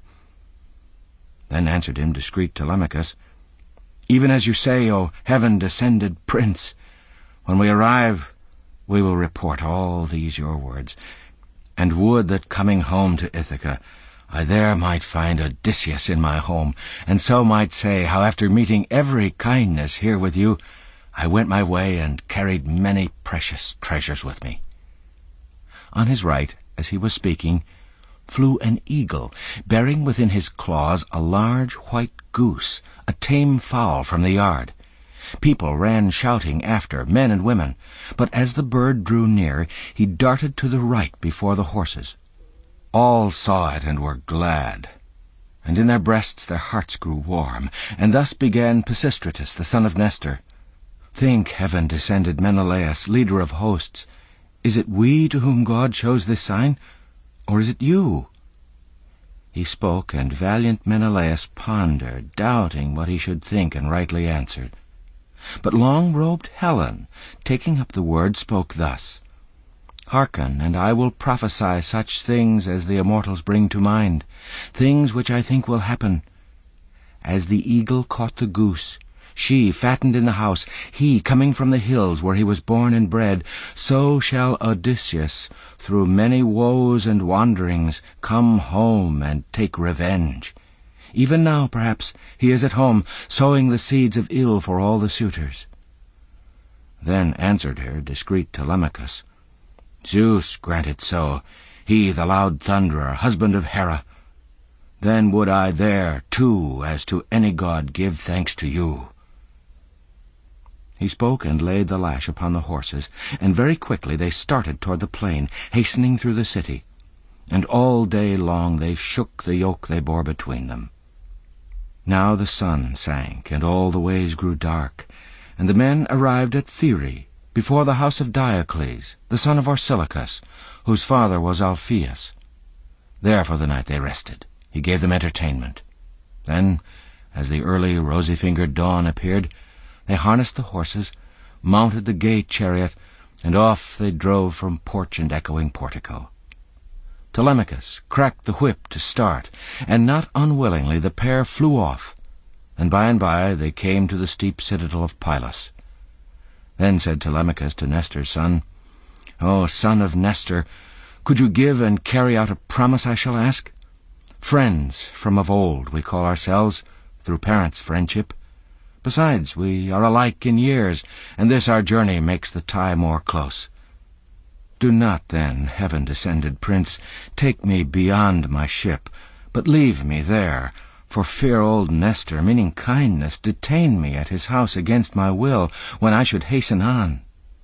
Then answered him discreet Telemachus, "Even as you say, O heaven-descended prince, when we arrive we will report all these your words, and would that coming home to Ithaca I there might find Odysseus in my home, and so might say how after meeting every kindness here with you, I went my way and carried many precious treasures with me." On his right, as he was speaking, flew an eagle, bearing within his claws a large white goose, a tame fowl from the yard. People ran shouting after, men and women, but as the bird drew near, he darted to the right before the horses. All saw it and were glad, and in their breasts their hearts grew warm, and thus began Pisistratus, the son of Nestor. "Think, heaven-descended Menelaus, leader of hosts, is it we to whom God shows this sign, or is it you?" He spoke, and valiant Menelaus pondered, doubting what he should think, and rightly answered. But long-robed Helen, taking up the word, spoke thus, "Hearken, and I will prophesy such things as the immortals bring to mind, things which I think will happen. As the eagle caught the goose, she fattened in the house, he coming from the hills where he was born and bred, so shall Odysseus, through many woes and wanderings, come home and take revenge. Even now, perhaps, he is at home, sowing the seeds of ill for all the suitors." Then answered her discreet Telemachus, "Zeus grant it so, he the loud thunderer, husband of Hera. then would I there, too, as to any god, give thanks to you." He spoke and laid the lash upon the horses, and very quickly they started toward the plain, hastening through the city. And all day long they shook the yoke they bore between them. Now the sun sank, and all the ways grew dark, and the men arrived at Pheræ, before the house of Diocles, the son of Orsilochus, whose father was Alphaeus. There for the night they rested. He gave them entertainment. Then, as the early rosy-fingered dawn appeared, they harnessed the horses, mounted the gay chariot, and off they drove from porch and echoing portico. Telemachus cracked the whip to start, and not unwillingly the pair flew off, and by and by they came to the steep citadel of Pylos. Then said Telemachus to Nestor's son, "O son of Nestor, could you give and carry out a promise I shall ask? Friends from of old we call ourselves, through parents' friendship. Besides, we are alike in years, and this our journey makes the tie more close. Do not, then, heaven-descended prince, take me beyond my ship, but leave me there, for fear old Nestor, meaning kindness, detain me at his house against my will, when I should hasten on."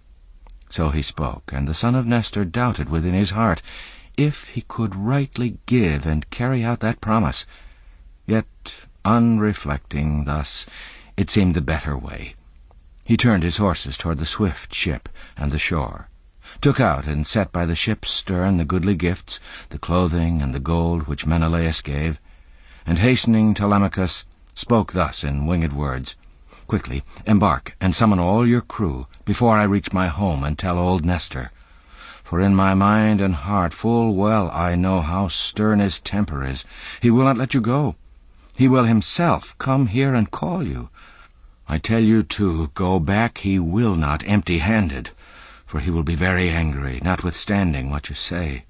So he spoke, and the son of Nestor doubted within his heart if he could rightly give and carry out that promise. Yet, unreflecting thus, it seemed the better way. He turned his horses toward the swift ship and the shore, took out and set by the ship's stern the goodly gifts, the clothing and the gold which Menelaus gave, and hastening Telemachus, spoke thus in winged words, "Quickly embark and summon all your crew, before I reach my home and tell old Nestor. For in my mind and heart full well I know how stern his temper is. He will not let you go. He will himself come here and call you. I tell you, too, go back he will not empty-handed, for he will be very angry, notwithstanding what you say."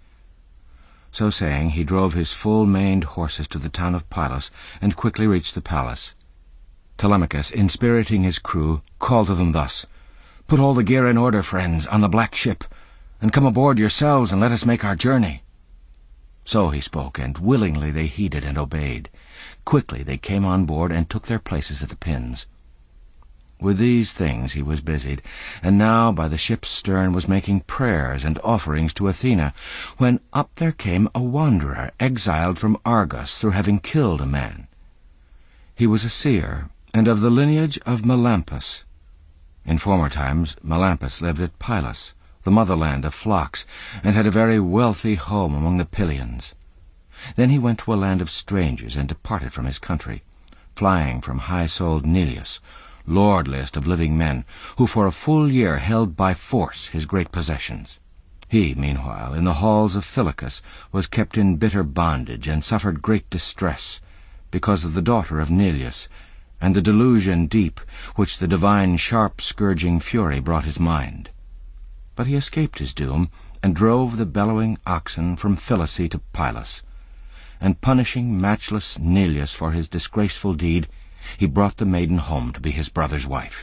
So saying, he drove his full-maned horses to the town of Pylos, and quickly reached the palace. Telemachus, inspiriting his crew, called to them thus, "Put all the gear in order, friends, on the black ship, and come aboard yourselves, and let us make our journey." So he spoke, and willingly they heeded and obeyed. Quickly they came on board, and took their places at the pins. With these things he was busied, and now by the ship's stern was making prayers and offerings to Athena, when up there came a wanderer, exiled from Argos through having killed a man. He was a seer, and of the lineage of Melampus. In former times Melampus lived at Pylos, the motherland of flocks, and had a very wealthy home among the Pylians. Then he went to a land of strangers, and departed from his country, flying from high-souled Neleus, lordliest of living men, who for a full year held by force his great possessions. He, meanwhile, in the halls of Phylacus, was kept in bitter bondage, and suffered great distress, because of the daughter of Neleus, and the delusion deep which the divine sharp-scourging fury brought his mind. But he escaped his doom, and drove the bellowing oxen from Phylace to Pylos, and punishing matchless Neleus for his disgraceful deed, he brought the maiden home to be his brother's wife.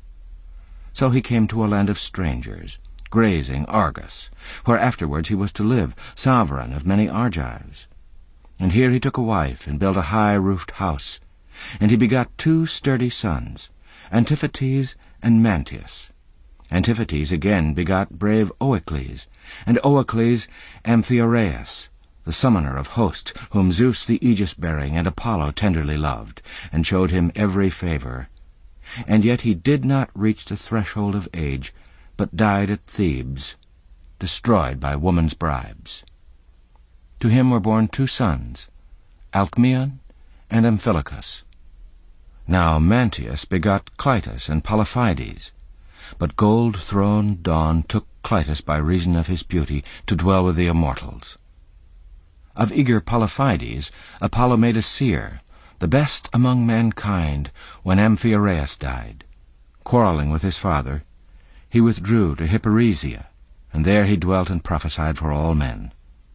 So he came to a land of strangers, grazing Argos, where afterwards he was to live, sovereign of many Argives. And here he took a wife, and built a high-roofed house, and he begot two sturdy sons, Antiphates and Mantius. Antiphates again begot brave Oicles, and Oicles Amphiaraus, the summoner of hosts, whom Zeus the aegis-bearing and Apollo tenderly loved, and showed him every favour. And yet he did not reach the threshold of age, but died at Thebes, destroyed by woman's bribes. To him were born two sons, Alcmaeon and Amphilochus. Now Mantius begot Clytus and Polyphides, but gold-throned Dawn took Clytus by reason of his beauty to dwell with the immortals. Of eager Polyphides Apollo made a seer, the best among mankind, when Amphiaraus died. Quarrelling with his father, he withdrew to Hipparesia, and there he dwelt and prophesied for all men.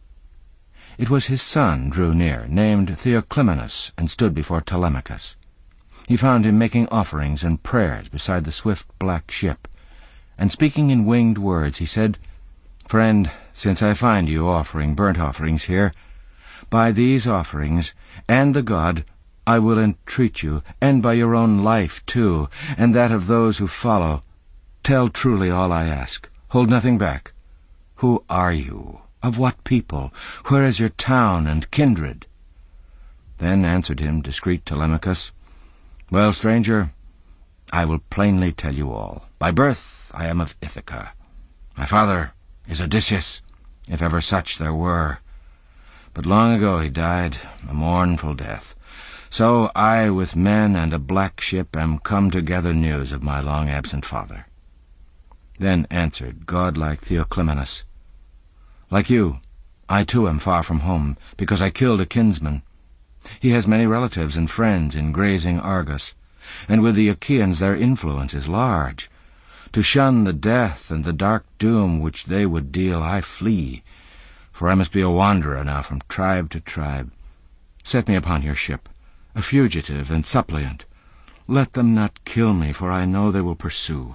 It was his son drew near, named Theoclymenus, and stood before Telemachus. He found him making offerings and prayers beside the swift black ship, and speaking in winged words he said, "Friend, since I find you offering burnt offerings here, By these offerings, and the god, I will entreat you, and by your own life too, and that of those who follow, tell truly all I ask. Hold nothing back. Who are you? Of what people? Where is your town and kindred?" Then answered him discreet Telemachus, "Well, stranger, I will plainly tell you all. By birth I am of Ithaca. My father is Odysseus, if ever such there were. But long ago he died, a mournful death. So I, with men and a black ship, am come to gather news of my long-absent father." Then answered godlike Theoclymenus, "Like you, I too am far from home, because I killed a kinsman. He has many relatives and friends in grazing Argos, and with the Achaeans their influence is large. To shun the death and the dark doom which they would deal, I flee, for I must be a wanderer now from tribe to tribe. Set me upon your ship, a fugitive and suppliant. Let them not kill me, for I know they will pursue."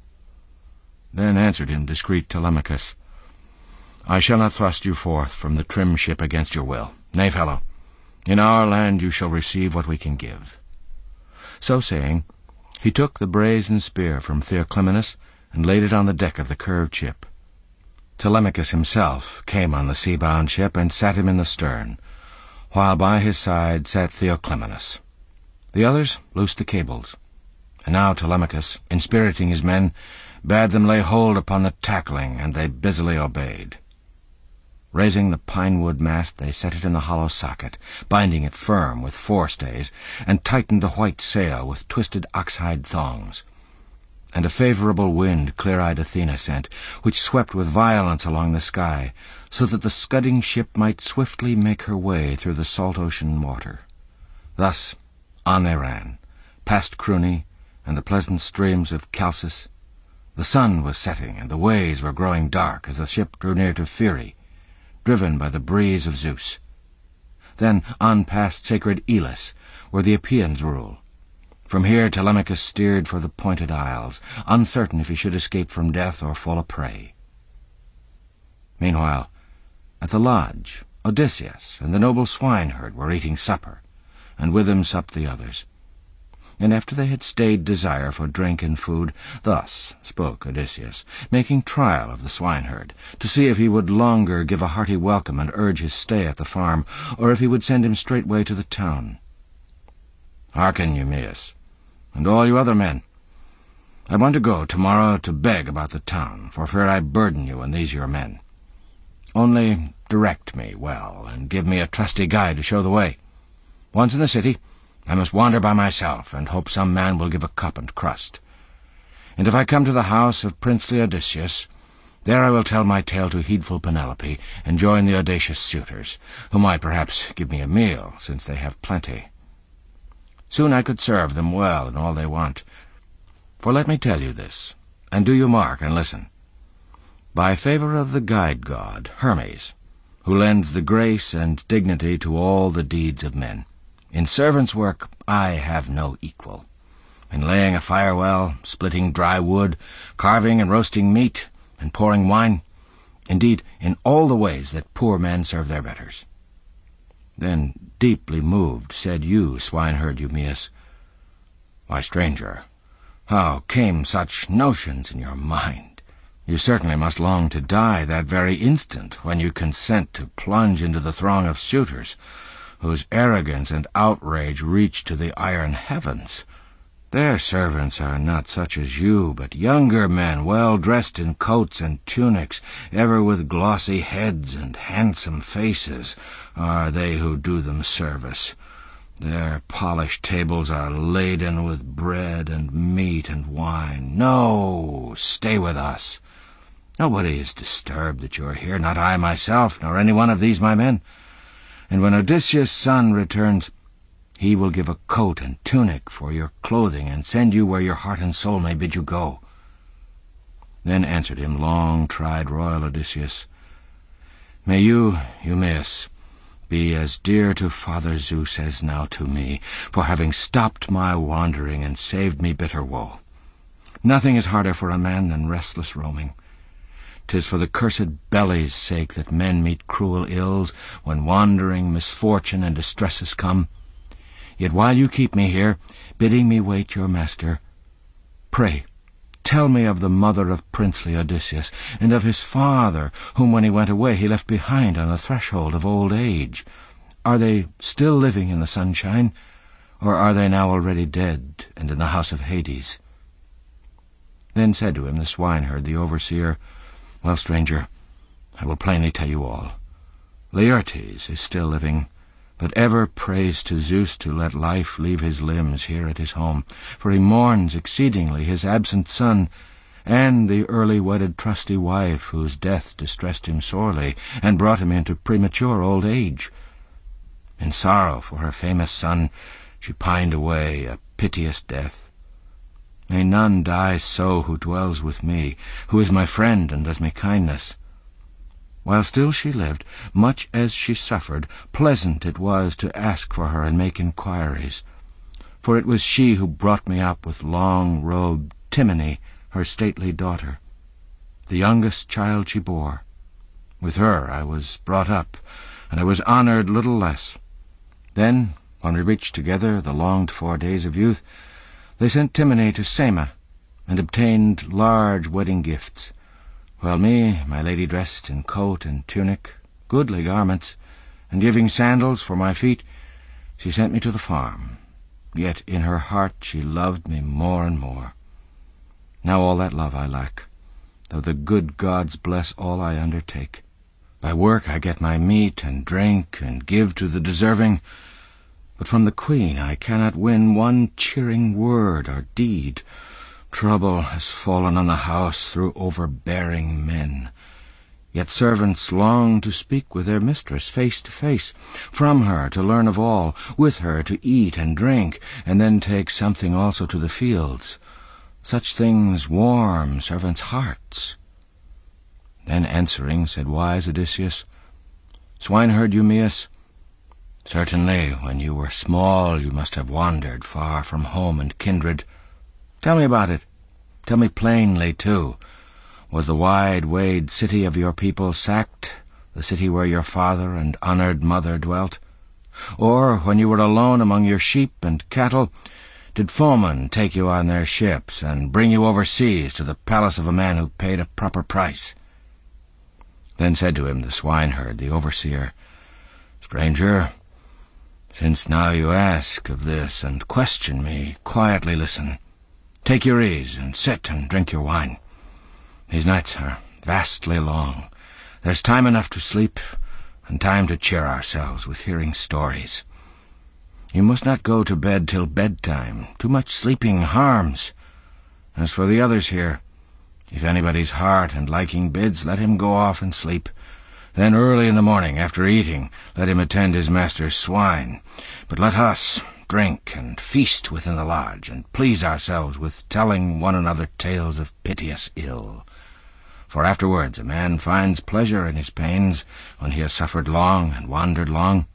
Then answered him discreet Telemachus, "I shall not thrust you forth from the trim ship against your will. Nay, fellow, in our land you shall receive what we can give." So saying, he took the brazen spear from Theoclymenus and laid it on the deck of the curved ship. Telemachus himself came on the sea-bound ship and sat him in the stern, while by his side sat Theoclymenus. The others loosed the cables, and now Telemachus, inspiriting his men, bade them lay hold upon the tackling, and they busily obeyed. Raising the pine-wood mast, they set it in the hollow socket, binding it firm with forestays, and tightened the white sail with twisted ox-hide thongs. And a favourable wind clear-eyed Athena sent, which swept with violence along the sky, so that the scudding ship might swiftly make her way through the salt ocean water. Thus on they ran, past Cruni and the pleasant streams of Chalcis. The sun was setting, and the ways were growing dark as the ship drew near to Phyre, driven by the breeze of Zeus. Then on past sacred Elis, where the Epeans rule. From here Telemachus steered for the pointed isles, uncertain if he should escape from death or fall a prey. Meanwhile, at the lodge, Odysseus and the noble swineherd were eating supper, and with them supped the others. And after they had stayed desire for drink and food, thus spoke Odysseus, making trial of the swineherd, to see if he would longer give a hearty welcome and urge his stay at the farm, or if he would send him straightway to the town. "Hearken, Eumaeus, and all you other men. I want to go tomorrow to beg about the town, for fear I burden you and these your men. Only direct me well, and give me a trusty guide to show the way. Once in the city, I must wander by myself, and hope some man will give a cup and crust. And if I come to the house of princely Odysseus, there I will tell my tale to heedful Penelope, and join the audacious suitors, who might perhaps give me a meal, since they have plenty. Soon I could serve them well in all they want. For let me tell you this, and do you mark and listen. By favour of the guide-god, Hermes, who lends the grace and dignity to all the deeds of men, in servants' work I have no equal. In laying a fire well, splitting dry wood, carving and roasting meat, and pouring wine, indeed, in all the ways that poor men serve their betters." Then, deeply moved, said you, swineherd Eumaeus, "Why, stranger, how came such notions in your mind? You certainly must long to die that very instant when you consent to plunge into the throng of suitors, whose arrogance and outrage reach to the iron heavens. Their servants are not such as you, but younger men, well dressed in coats and tunics, ever with glossy heads and handsome faces, are they who do them service. Their polished tables are laden with bread and meat and wine. No, stay with us. Nobody is disturbed that you are here, not I myself, nor any one of these my men. And when Odysseus' son returns, he will give a coat and tunic for your clothing, and send you where your heart and soul may bid you go." Then answered him long-tried royal Odysseus, "May you, Eumaeus, be as dear to Father Zeus as now to me, for having stopped my wandering and saved me bitter woe. Nothing is harder for a man than restless roaming. 'Tis for the cursed belly's sake that men meet cruel ills, when wandering misfortune and distresses come. Yet while you keep me here, bidding me wait your master, pray, tell me of the mother of princely Odysseus, and of his father, whom when he went away he left behind on the threshold of old age. Are they still living in the sunshine, or are they now already dead and in the house of Hades?" Then said to him the swineherd, the overseer, "Well, stranger, I will plainly tell you all. Laertes is still living, but ever prays to Zeus to let life leave his limbs here at his home, for he mourns exceedingly his absent son, and the early wedded trusty wife, whose death distressed him sorely, and brought him into premature old age. In sorrow for her famous son, she pined away a piteous death. May none die so who dwells with me, who is my friend and does me kindness. While still she lived, much as she suffered, pleasant it was to ask for her and make inquiries. For it was she who brought me up with long-robed Timone, her stately daughter, the youngest child she bore. With her I was brought up, and I was honoured little less. Then, when we reached together the longed-for days of youth, they sent Timone to Sema, and obtained large wedding gifts, while me, my lady dressed in coat and tunic, goodly garments, and giving sandals for my feet, she sent me to the farm. Yet in her heart she loved me more and more. Now all that love I lack, though the good gods bless all I undertake. By work I get my meat and drink, and give to the deserving, but from the queen I cannot win one cheering word or deed. Trouble has fallen on the house through overbearing men. Yet servants long to speak with their mistress face to face, from her to learn of all, with her to eat and drink, and then take something also to the fields. Such things warm servants' hearts. Then answering, said wise Odysseus, "Swineherd Eumaeus, certainly when you were small you must have wandered far from home and kindred. Tell me about it. Tell me plainly, too. Was the wide-wayed city of your people sacked, the city where your father and honoured mother dwelt? Or, when you were alone among your sheep and cattle, did foemen take you on their ships and bring you overseas to the palace of a man who paid a proper price?" Then said to him the swineherd, the overseer, "Stranger, since now you ask of this and question me, quietly listen. Take your ease, and sit and drink your wine. These nights are vastly long. There's time enough to sleep, and time to cheer ourselves with hearing stories. You must not go to bed till bedtime. Too much sleeping harms. As for the others here, if anybody's heart and liking bids, let him go off and sleep. Then early in the morning, after eating, let him attend his master's swine. But let us drink and feast within the lodge, and please ourselves with telling one another tales of piteous ill. For afterwards a man finds pleasure in his pains when he has suffered long and wandered long.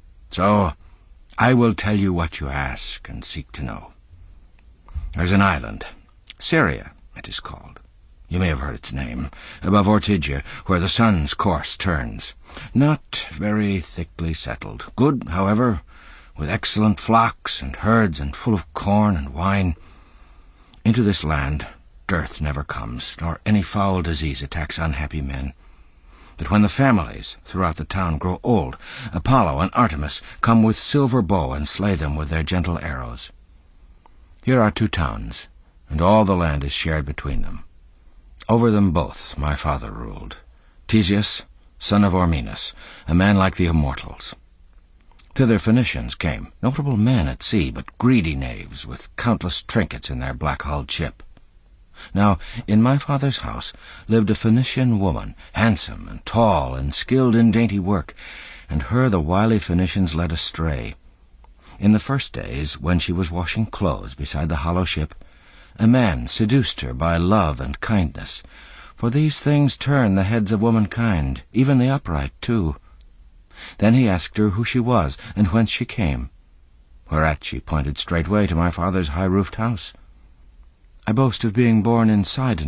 So I will tell you what you ask and seek to know. There's an island, Syria it is called. You may have heard its name, above Ortygia, where the sun's course turns. Not very thickly settled. Good, however, with excellent flocks and herds, and full of corn and wine. Into this land dearth never comes, nor any foul disease attacks unhappy men. But when the families throughout the town grow old, Apollo and Artemis come with silver bow and slay them with their gentle arrows. Here are two towns, and all the land is shared between them. Over them both my father ruled, Theseus, son of Ormenus, a man like the immortals. Thither Phoenicians came, notable men at sea, but greedy knaves, with countless trinkets in their black-hulled ship. Now, in my father's house lived a Phoenician woman, handsome and tall and skilled in dainty work, and her the wily Phoenicians led astray. In the first days, when she was washing clothes beside the hollow ship, a man seduced her by love and kindness, for these things turn the heads of womankind, even the upright too. Then he asked her who she was, and whence she came, whereat she pointed straightway to my father's high-roofed house. I boast of being born in Sidon,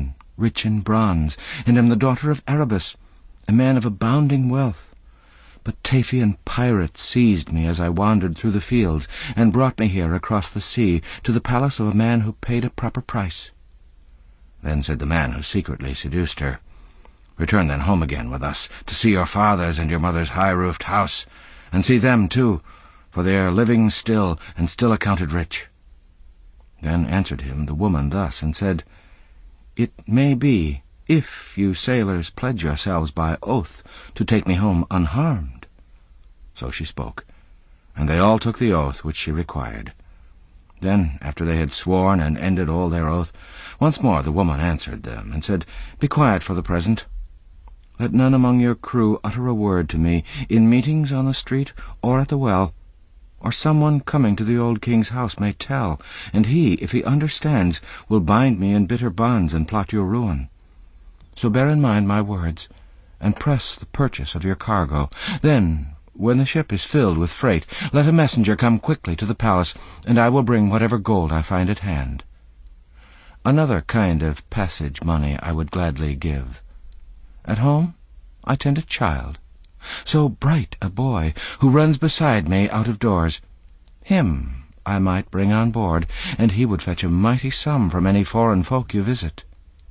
rich in bronze, and am the daughter of Erebus, a man of abounding wealth. But Taphian pirates seized me as I wandered through the fields, and brought me here across the sea to the palace of a man who paid a proper price." Then said the man who secretly seduced her, "Return then home again with us, to see your father's and your mother's high-roofed house, and see them too, for they are living still, and still accounted rich." Then answered him the woman thus, and said, "It may be, if you sailors pledge yourselves by oath to take me home unharmed." So she spoke, and they all took the oath which she required. Then, after they had sworn and ended all their oath, once more the woman answered them, and said, "Be quiet for the present. Let none among your crew utter a word to me, in meetings on the street or at the well, or someone coming to the old king's house may tell, and he, if he understands, will bind me in bitter bonds and plot your ruin. So bear in mind my words, and press the purchase of your cargo. Then, when the ship is filled with freight, let a messenger come quickly to the palace, and I will bring whatever gold I find at hand. Another kind of passage money I would gladly give. At home I tend a child, so bright a boy, who runs beside me out of doors. Him I might bring on board, and he would fetch a mighty sum from any foreign folk you visit."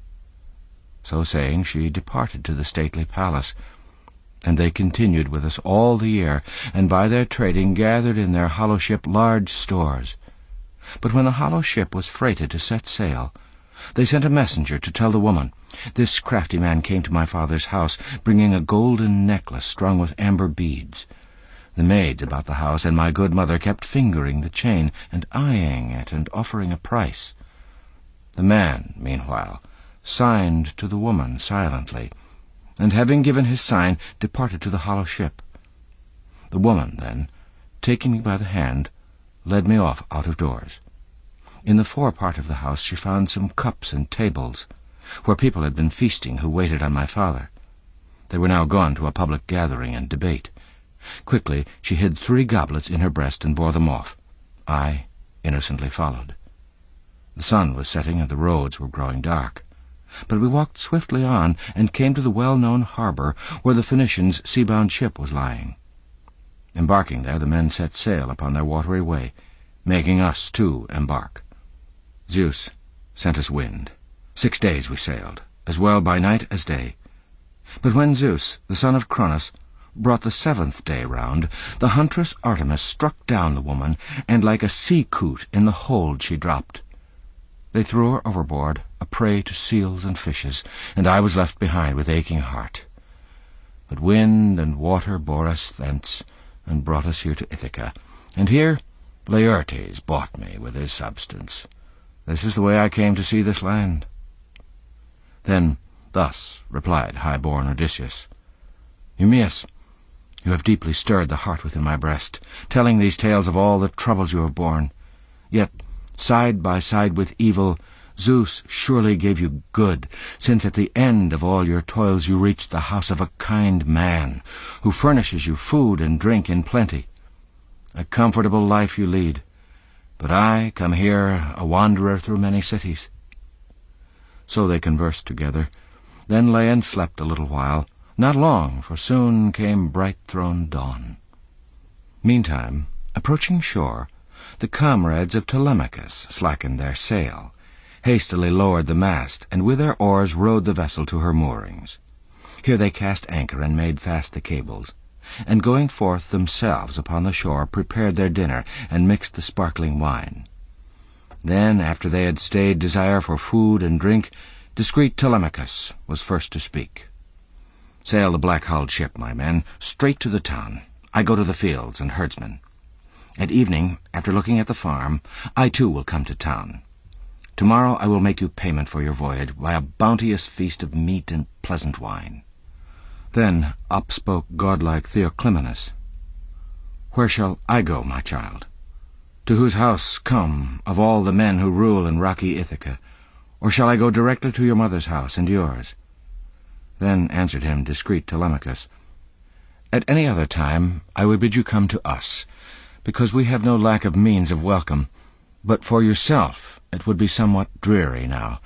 So saying, she departed to the stately palace, and they continued with us all the year, and by their trading gathered in their hollow ship large stores. But when the hollow ship was freighted to set sail, they sent a messenger to tell the woman, "This crafty man came to my father's house, bringing a golden necklace strung with amber beads. The maids about the house and my good mother kept fingering the chain and eyeing it and offering a price. The man, meanwhile, signed to the woman silently, and having given his sign, departed to the hollow ship. The woman, then, taking me by the hand, led me off out of doors. In the fore part of the house she found some cups and tables, where people had been feasting who waited on my father. They were now gone to a public gathering and debate. Quickly she hid three goblets in her breast and bore them off. I innocently followed. The sun was setting and the roads were growing dark. But we walked swiftly on, and came to the well-known harbour where the Phoenicians' sea-bound ship was lying. Embarking there, the men set sail upon their watery way, making us, too, embark. Zeus sent us wind. Six days we sailed, as well by night as day. But when Zeus, the son of Cronus, brought the seventh day round, the huntress Artemis struck down the woman, and like a sea-coot in the hold she dropped. They threw her overboard, a prey to seals and fishes, and I was left behind with aching heart. But wind and water bore us thence, and brought us here to Ithaca, and here Laertes bought me with his substance. This is the way I came to see this land." Then thus replied high-born Odysseus, "Eumaeus, you have deeply stirred the heart within my breast, telling these tales of all the troubles you have borne. Yet, side by side with evil, Zeus surely gave you good, since at the end of all your toils you reached the house of a kind man, who furnishes you food and drink in plenty. A comfortable life you lead, but I come here a wanderer through many cities." So they conversed together, then lay and slept a little while, not long, for soon came bright-throned dawn. Meantime, approaching shore, the comrades of Telemachus slackened their sail, hastily lowered the mast, and with their oars rowed the vessel to her moorings. Here they cast anchor and made fast the cables, and going forth themselves upon the shore prepared their dinner and mixed the sparkling wine. Then, after they had stayed desire for food and drink, discreet Telemachus was first to speak. "Sail the black-hulled ship, my men, straight to the town. I go to the fields and herdsmen. At evening, after looking at the farm, I too will come to town. Tomorrow I will make you payment for your voyage by a bounteous feast of meat and pleasant wine." Then up spoke godlike Theoclymenus. "Where shall I go, my child? To whose house come of all the men who rule in rocky Ithaca? Or shall I go directly to your mother's house and yours?" Then answered him discreet Telemachus, "At any other time I would bid you come to us, because we have no lack of means of welcome, but for yourself it would be somewhat dreary now.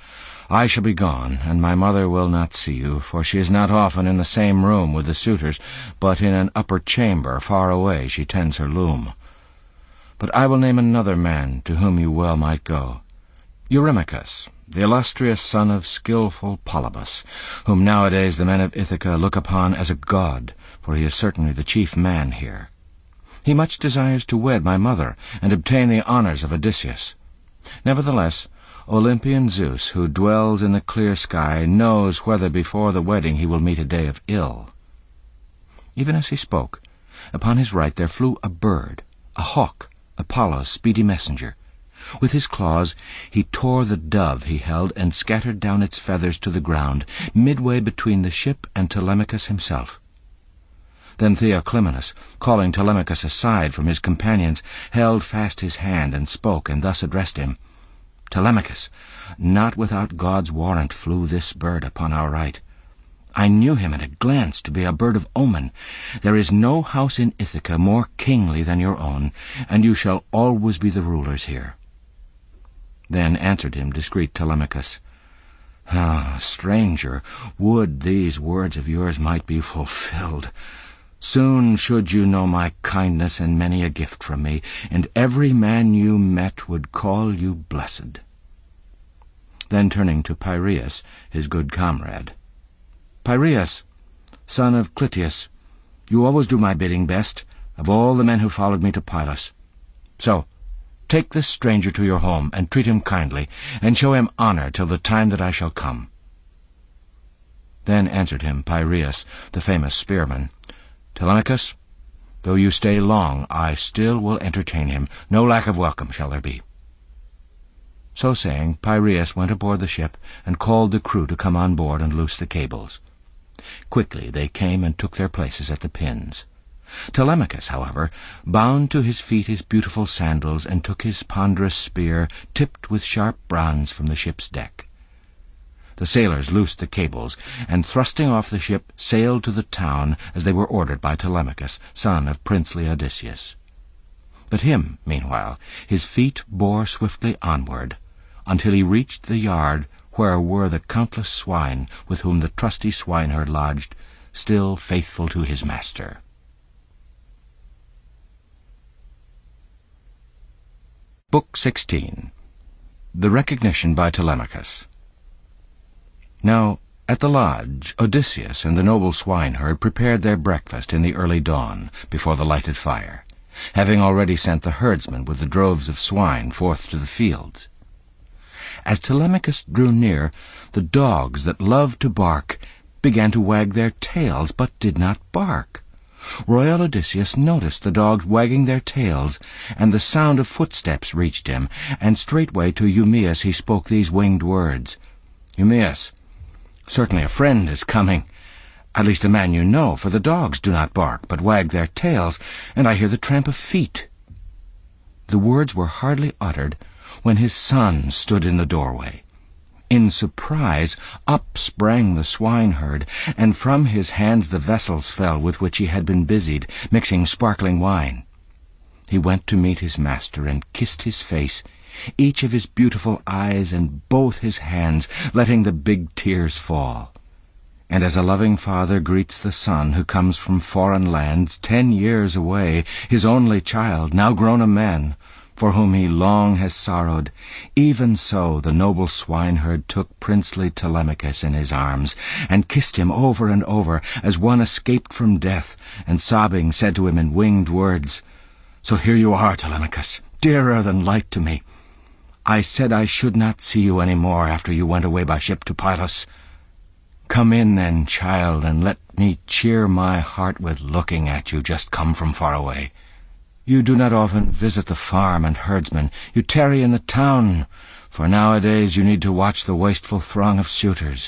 I shall be gone, and my mother will not see you, for she is not often in the same room with the suitors, but in an upper chamber far away she tends her loom. But I will name another man to whom you well might go, Eurymachus, the illustrious son of skilful Polybus, whom nowadays the men of Ithaca look upon as a god, for he is certainly the chief man here. He much desires to wed my mother, and obtain the honours of Odysseus. Nevertheless, Olympian Zeus, who dwells in the clear sky, knows whether before the wedding he will meet a day of ill. Even as he spoke, upon his right there flew a bird, a hawk, Apollo's speedy messenger. With his claws he tore the dove he held and scattered down its feathers to the ground, midway between the ship and Telemachus himself. Then Theoclymenus, calling Telemachus aside from his companions, held fast his hand and spoke, and thus addressed him. Telemachus, not without God's warrant flew this bird upon our right. I knew him at a glance to be a bird of omen. There is no house in Ithaca more kingly than your own, and you shall always be the rulers here. Then answered him discreet Telemachus, Ah, stranger, would these words of yours might be fulfilled. Soon should you know my kindness and many a gift from me, and every man you met would call you blessed. Then turning to Piraeus, his good comrade, Piraeus, son of Clytius, you always do my bidding best, of all the men who followed me to Pylos. So, take this stranger to your home, and treat him kindly, and show him honour till the time that I shall come. Then answered him Piraeus, the famous spearman, Telemachus, though you stay long, I still will entertain him. No lack of welcome shall there be. So saying, Piraeus went aboard the ship, and called the crew to come on board and loose the cables. Quickly they came and took their places at the pins. Telemachus, however, bound to his feet his beautiful sandals, and took his ponderous spear, tipped with sharp bronze, from the ship's deck. The sailors loosed the cables, and thrusting off the ship, sailed to the town, as they were ordered by Telemachus, son of princely Odysseus. But him, meanwhile, his feet bore swiftly onward, until he reached the yard where were the countless swine with whom the trusty swineherd lodged, still faithful to his master. Book sixteen. The Recognition by Telemachus. Now, at the lodge, Odysseus and the noble swineherd prepared their breakfast in the early dawn, before the lighted fire, having already sent the herdsmen with the droves of swine forth to the fields. As Telemachus drew near, the dogs that loved to bark began to wag their tails, but did not bark. Royal Odysseus noticed the dogs wagging their tails, and the sound of footsteps reached him, and straightway to Eumaeus he spoke these winged words, Eumaeus, certainly a friend is coming, at least a man you know, for the dogs do not bark, but wag their tails, and I hear the tramp of feet. The words were hardly uttered when his son stood in the doorway. In surprise up sprang the swineherd, and from his hands the vessels fell with which he had been busied, mixing sparkling wine. He went to meet his master, and kissed his face, each of his beautiful eyes and both his hands, letting the big tears fall. And as a loving father greets the son who comes from foreign lands, ten years away, his only child, now grown a man, for whom he long has sorrowed, even so the noble swineherd took princely Telemachus in his arms, and kissed him over and over, as one escaped from death, and sobbing said to him in winged words, So here you are, Telemachus, dearer than light to me. I said I should not see you any more after you went away by ship to Pylos. Come in then, child, and let me cheer my heart with looking at you just come from far away. You do not often visit the farm and herdsmen. You tarry in the town, for nowadays you need to watch the wasteful throng of suitors.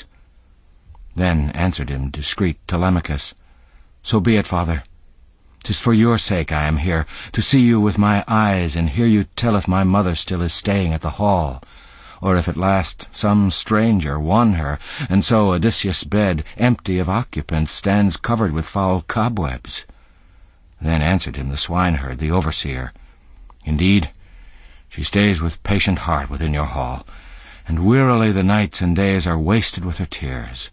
Then answered him discreet Telemachus, So be it, father. 'Tis for your sake I am here, to see you with my eyes, and hear you tell if my mother still is staying at the hall, or if at last some stranger won her, and so Odysseus' bed, empty of occupants, stands covered with foul cobwebs. Then answered him the swineherd, the overseer, Indeed, she stays with patient heart within your hall, and wearily the nights and days are wasted with her tears."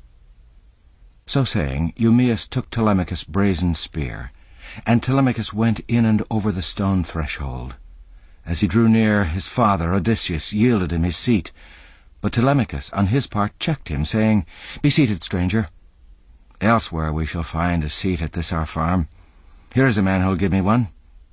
So saying, Eumaeus took Telemachus' brazen spear, and Telemachus went in and over the stone threshold. As he drew near, his father, Odysseus, yielded him his seat, but Telemachus, on his part, checked him, saying, "Be seated, stranger. Elsewhere we shall find a seat at this our farm. Here is a man who'll give me one."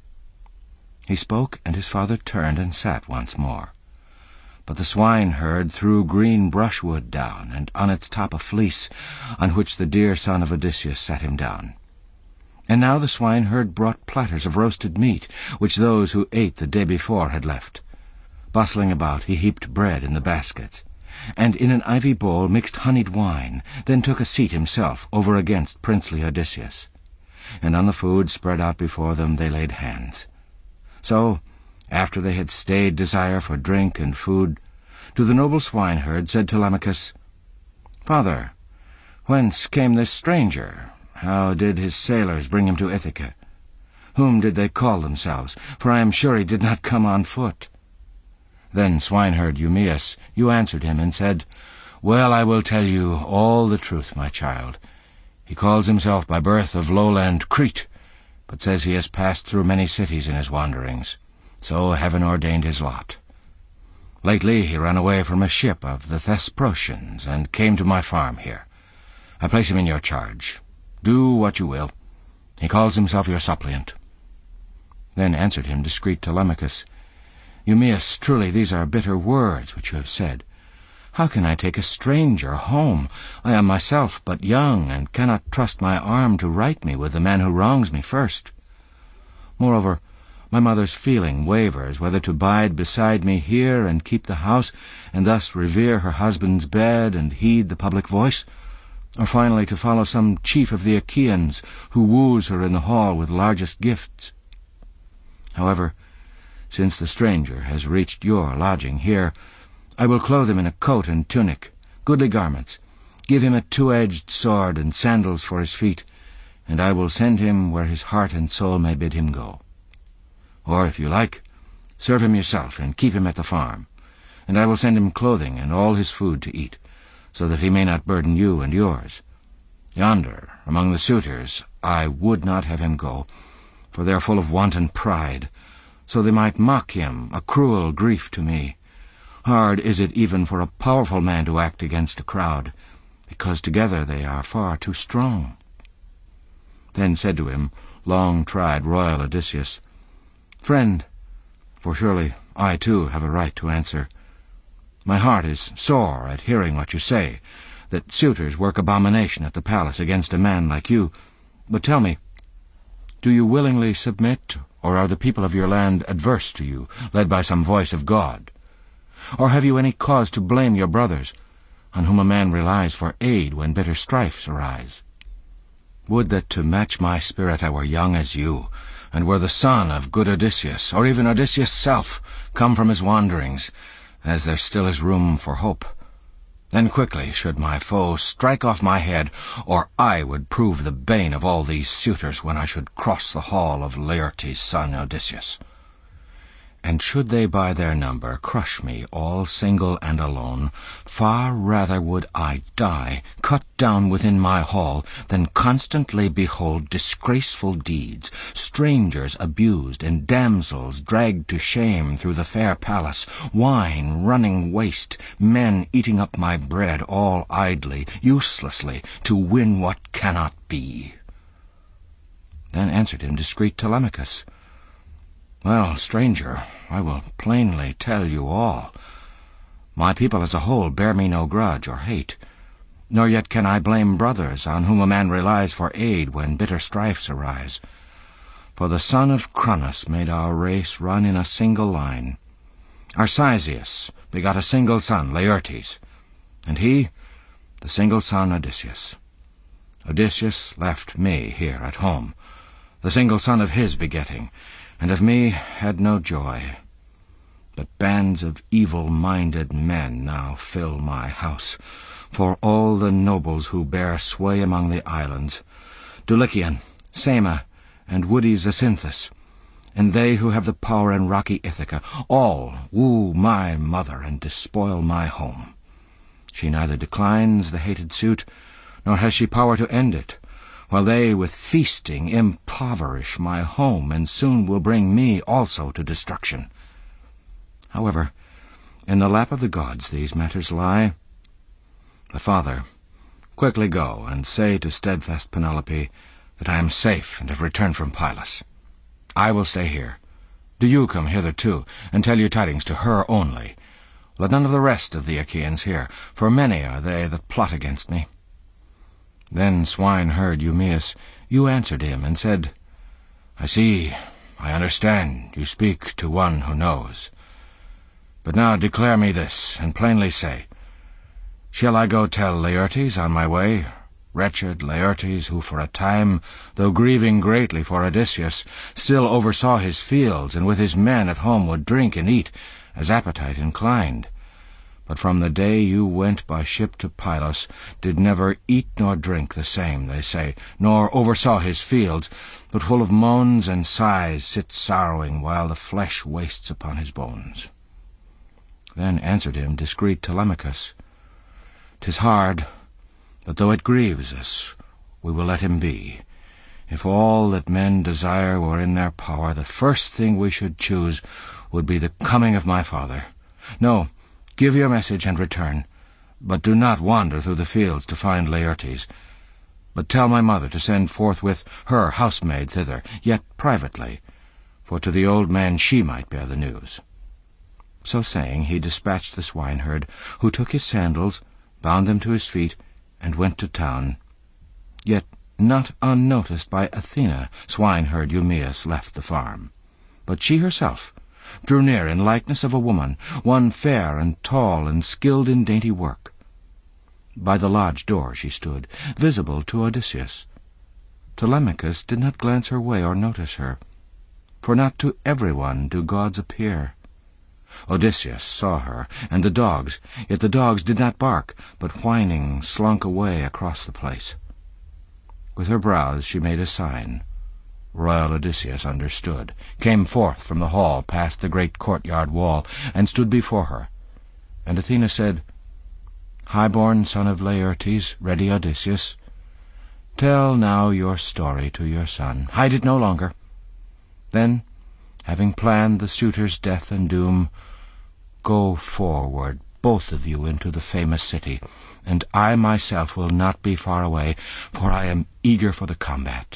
He spoke, and his father turned and sat once more. But the swineherd threw green brushwood down, and on its top a fleece, on which the dear son of Odysseus sat him down. And now the swineherd brought platters of roasted meat, which those who ate the day before had left. Bustling about, he heaped bread in the baskets, and in an ivy bowl mixed honeyed wine, then took a seat himself over against princely Odysseus. And on the food spread out before them they laid hands. So, after they had stayed desire for drink and food, to the noble swineherd said Telemachus, "Father, whence came this stranger? How did his sailors bring him to Ithaca? Whom did they call themselves? For I am sure he did not come on foot." Then swineherd Eumaeus, you answered him and said, "Well, I will tell you all the truth, my child. He calls himself by birth of lowland Crete, but says he has passed through many cities in his wanderings. So heaven ordained his lot. Lately he ran away from a ship of the Thesprotians, and came to my farm here. I place him in your charge. Do what you will. He calls himself your suppliant." Then answered him discreet Telemachus, "Eumaeus, truly these are bitter words which you have said. How can I take a stranger home? I am myself but young, and cannot trust my arm to right me with the man who wrongs me first. Moreover, my mother's feeling wavers whether to bide beside me here and keep the house, and thus revere her husband's bed and heed the public voice, or finally to follow some chief of the Achaeans who woos her in the hall with largest gifts. However, since the stranger has reached your lodging here, I will clothe him in a coat and tunic, goodly garments, give him a two-edged sword and sandals for his feet, and I will send him where his heart and soul may bid him go. Or, if you like, serve him yourself and keep him at the farm, and I will send him clothing and all his food to eat, so that he may not burden you and yours. Yonder, among the suitors, I would not have him go, for they are full of wanton pride, so they might mock him, a cruel grief to me. Hard is it even for a powerful man to act against a crowd, because together they are far too strong." Then said to him long-tried royal Odysseus, "Friend, for surely I too have a right to answer, my heart is sore at hearing what you say, that suitors work abomination at the palace against a man like you. But tell me, do you willingly submit, or are the people of your land adverse to you, led by some voice of God? Or have you any cause to blame your brothers, on whom a man relies for aid when bitter strifes arise? Would that to match my spirit I were young as you, and were the son of good Odysseus, or even Odysseus' self, come from his wanderings, as there still is room for hope. Then quickly should my foe strike off my head, or I would prove the bane of all these suitors when I should cross the hall of Laertes' son Odysseus. And should they by their number crush me all single and alone, far rather would I die, cut down within my hall, than constantly behold disgraceful deeds, strangers abused, and damsels dragged to shame through the fair palace, wine running waste, men eating up my bread all idly, uselessly, to win what cannot be." Then answered him discreet Telemachus, "Well, stranger, I will plainly tell you all. My people as a whole bear me no grudge or hate, nor yet can I blame brothers on whom a man relies for aid when bitter strifes arise. For the son of Cronos made our race run in a single line. Arcesius begot a single son, Laertes, and he the single son Odysseus. Odysseus left me here at home, the single son of his begetting, and of me had no joy. But bands of evil-minded men now fill my house, for all the nobles who bear sway among the islands, Dulichian, Sema, and woody Zacynthus, and they who have the power in rocky Ithaca, all woo my mother and despoil my home. She neither declines the hated suit, nor has she power to end it, while they with feasting impoverish my home, and soon will bring me also to destruction. However, in the lap of the gods these matters lie. The father, quickly go and say to steadfast Penelope that I am safe and have returned from Pylos. I will stay here. Do you come hither too, and tell your tidings to her only. Let none of the rest of the Achaeans hear, for many are they that plot against me. Then swineherd Eumaeus, you answered him, and said, I see, I understand, you speak to one who knows. But now declare me this, and plainly say, shall I go tell Laertes on my way, wretched Laertes, who for a time, though grieving greatly for Odysseus, still oversaw his fields, and with his men at home would drink and eat, as appetite inclined, but from the day you went by ship to Pylos, did never eat nor drink the same, they say, nor oversaw his fields, but full of moans and sighs sits sorrowing, while the flesh wastes upon his bones. Then answered him discreet Telemachus, 'Tis hard, but though it grieves us, we will let him be. If all that men desire were in their power, the first thing we should choose would be the coming of my father. No, give your message and return, but do not wander through the fields to find Laertes, but tell my mother to send forthwith her housemaid thither, yet privately, for to the old man she might bear the news. So saying, he dispatched the swineherd, who took his sandals, bound them to his feet, and went to town. Yet not unnoticed by Athena, swineherd Eumaeus left the farm. But she herself drew near in likeness of a woman, one fair and tall and skilled in dainty work. By the lodge door she stood, visible to Odysseus. Telemachus did not glance her way or notice her, for not to everyone do gods appear. Odysseus saw her, and the dogs, yet the dogs did not bark, but whining slunk away across the place. With her brows she made a sign. Royal Odysseus understood, came forth from the hall past the great courtyard wall, and stood before her. And Athena said, High-born son of Laertes, ready Odysseus, tell now your story to your son. Hide it no longer. Then, having planned the suitor's death and doom, go forward, both of you, into the famous city, and I myself will not be far away, for I am eager for the combat.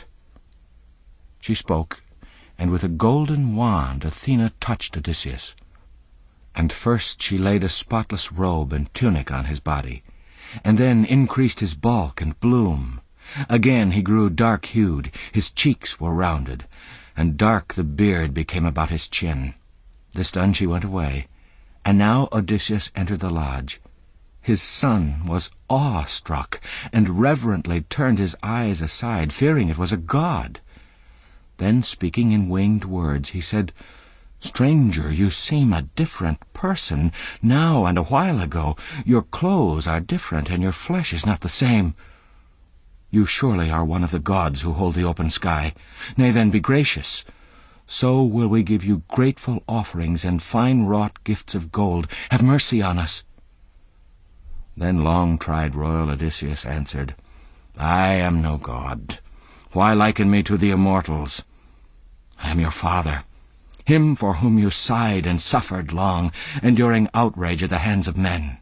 She spoke, and with a golden wand Athena touched Odysseus. And first she laid a spotless robe and tunic on his body, and then increased his bulk and bloom. Again he grew dark-hued, his cheeks were rounded, and dark the beard became about his chin. This done she went away, and now Odysseus entered the lodge. His son was awe-struck, and reverently turned his eyes aside, fearing it was a god. Then, speaking in winged words, he said, Stranger, you seem a different person, now and a while ago. Your clothes are different, and your flesh is not the same. You surely are one of the gods who hold the open sky. Nay, then, be gracious. So will we give you grateful offerings and fine-wrought gifts of gold. Have mercy on us. Then long-tried royal Odysseus answered, I am no god. Why liken me to the immortals? I am your father, him for whom you sighed and suffered long, enduring outrage at the hands of men.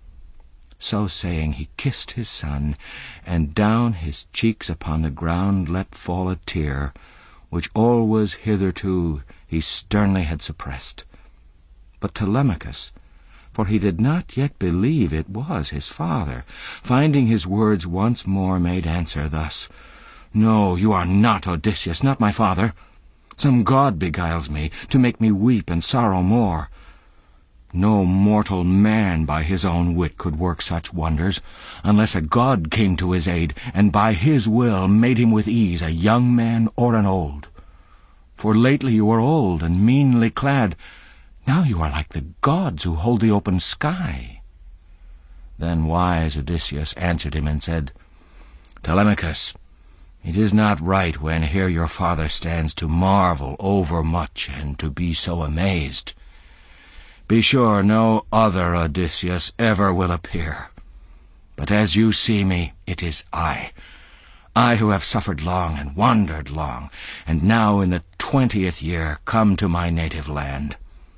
So saying, he kissed his son, and down his cheeks upon the ground let fall a tear, which always hitherto he sternly had suppressed. But Telemachus, for he did not yet believe it was his father, finding his words once more, made answer thus, No, you are not Odysseus, not my father. Some god beguiles me, to make me weep and sorrow more. No mortal man by his own wit could work such wonders, unless a god came to his aid, and by his will made him with ease a young man or an old. For lately you were old and meanly clad, now you are like the gods who hold the open sky. Then wise Odysseus answered him and said, Telemachus, It is not right when here your father stands to marvel overmuch and to be so amazed. Be sure no other Odysseus ever will appear. But as you see me, it is I, I who have suffered long and wandered long, and now in the twentieth year come to my native land.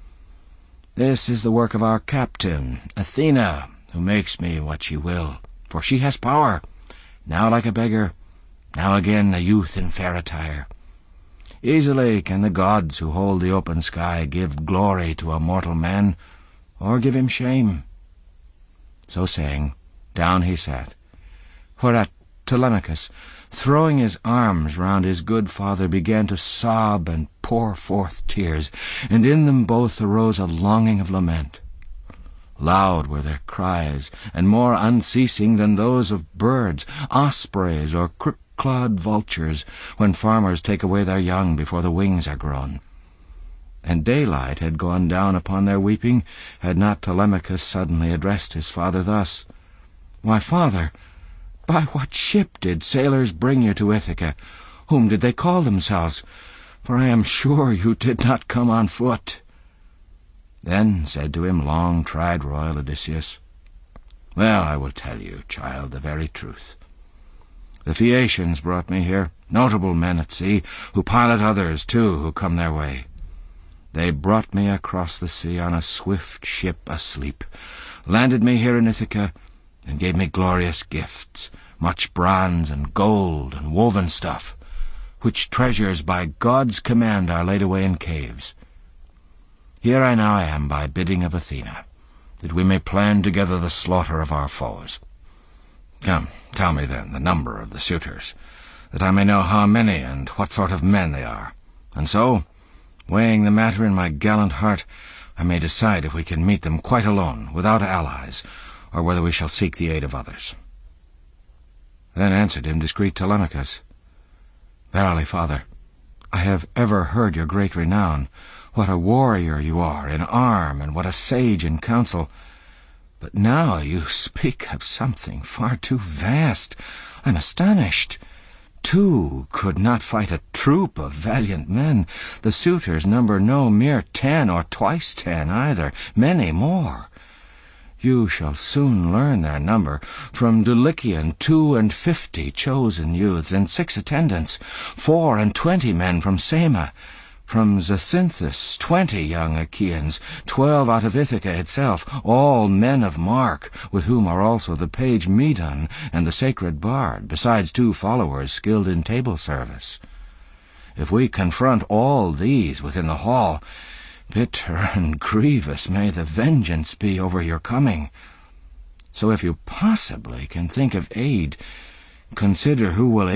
This is the work of our captain, Athena, who makes me what she will, for she has power, now like a beggar, now again a youth in fair attire. Easily can the gods who hold the open sky give glory to a mortal man, or give him shame. So saying, down he sat, whereat Telemachus, throwing his arms round his good father, began to sob and pour forth tears, and in them both arose a longing of lament. Loud were their cries, and more unceasing than those of birds, ospreys, or crook-clawed vultures, when farmers take away their young before the wings are grown. And daylight had gone down upon their weeping, had not Telemachus suddenly addressed his father thus, "Why, father, by what ship did sailors bring you to Ithaca? Whom did they call themselves? For I am sure you did not come on foot." Then said to him long-tried royal Odysseus, "Well, I will tell you, child, the very truth. The Phaeacians brought me here, notable men at sea, who pilot others, too, who come their way. They brought me across the sea on a swift ship asleep, landed me here in Ithaca, and gave me glorious gifts, much bronze and gold and woven stuff, which treasures by God's command are laid away in caves. Here I now am by bidding of Athena, that we may plan together the slaughter of our foes. Come, tell me then the number of the suitors, that I may know how many and what sort of men they are, and so, weighing the matter in my gallant heart, I may decide if we can meet them quite alone, without allies, or whether we shall seek the aid of others." Then answered him discreet Telemachus, "Verily, father, I have ever heard your great renown, what a warrior you are in arm, and what a sage in counsel. But now you speak of something far too vast. I am astonished. Two could not fight a troop of valiant men. The suitors number no mere ten, or twice ten either, many more. You shall soon learn their number. From Dulichian two and fifty chosen youths, and six attendants, four and twenty men from Same, from Zacynthus twenty young Achaeans, twelve out of Ithaca itself, all men of mark, with whom are also the page Medon and the sacred bard, besides two followers skilled in table service. If we confront all these within the hall, bitter and grievous may the vengeance be over your coming. So if you possibly can think of aid, consider who will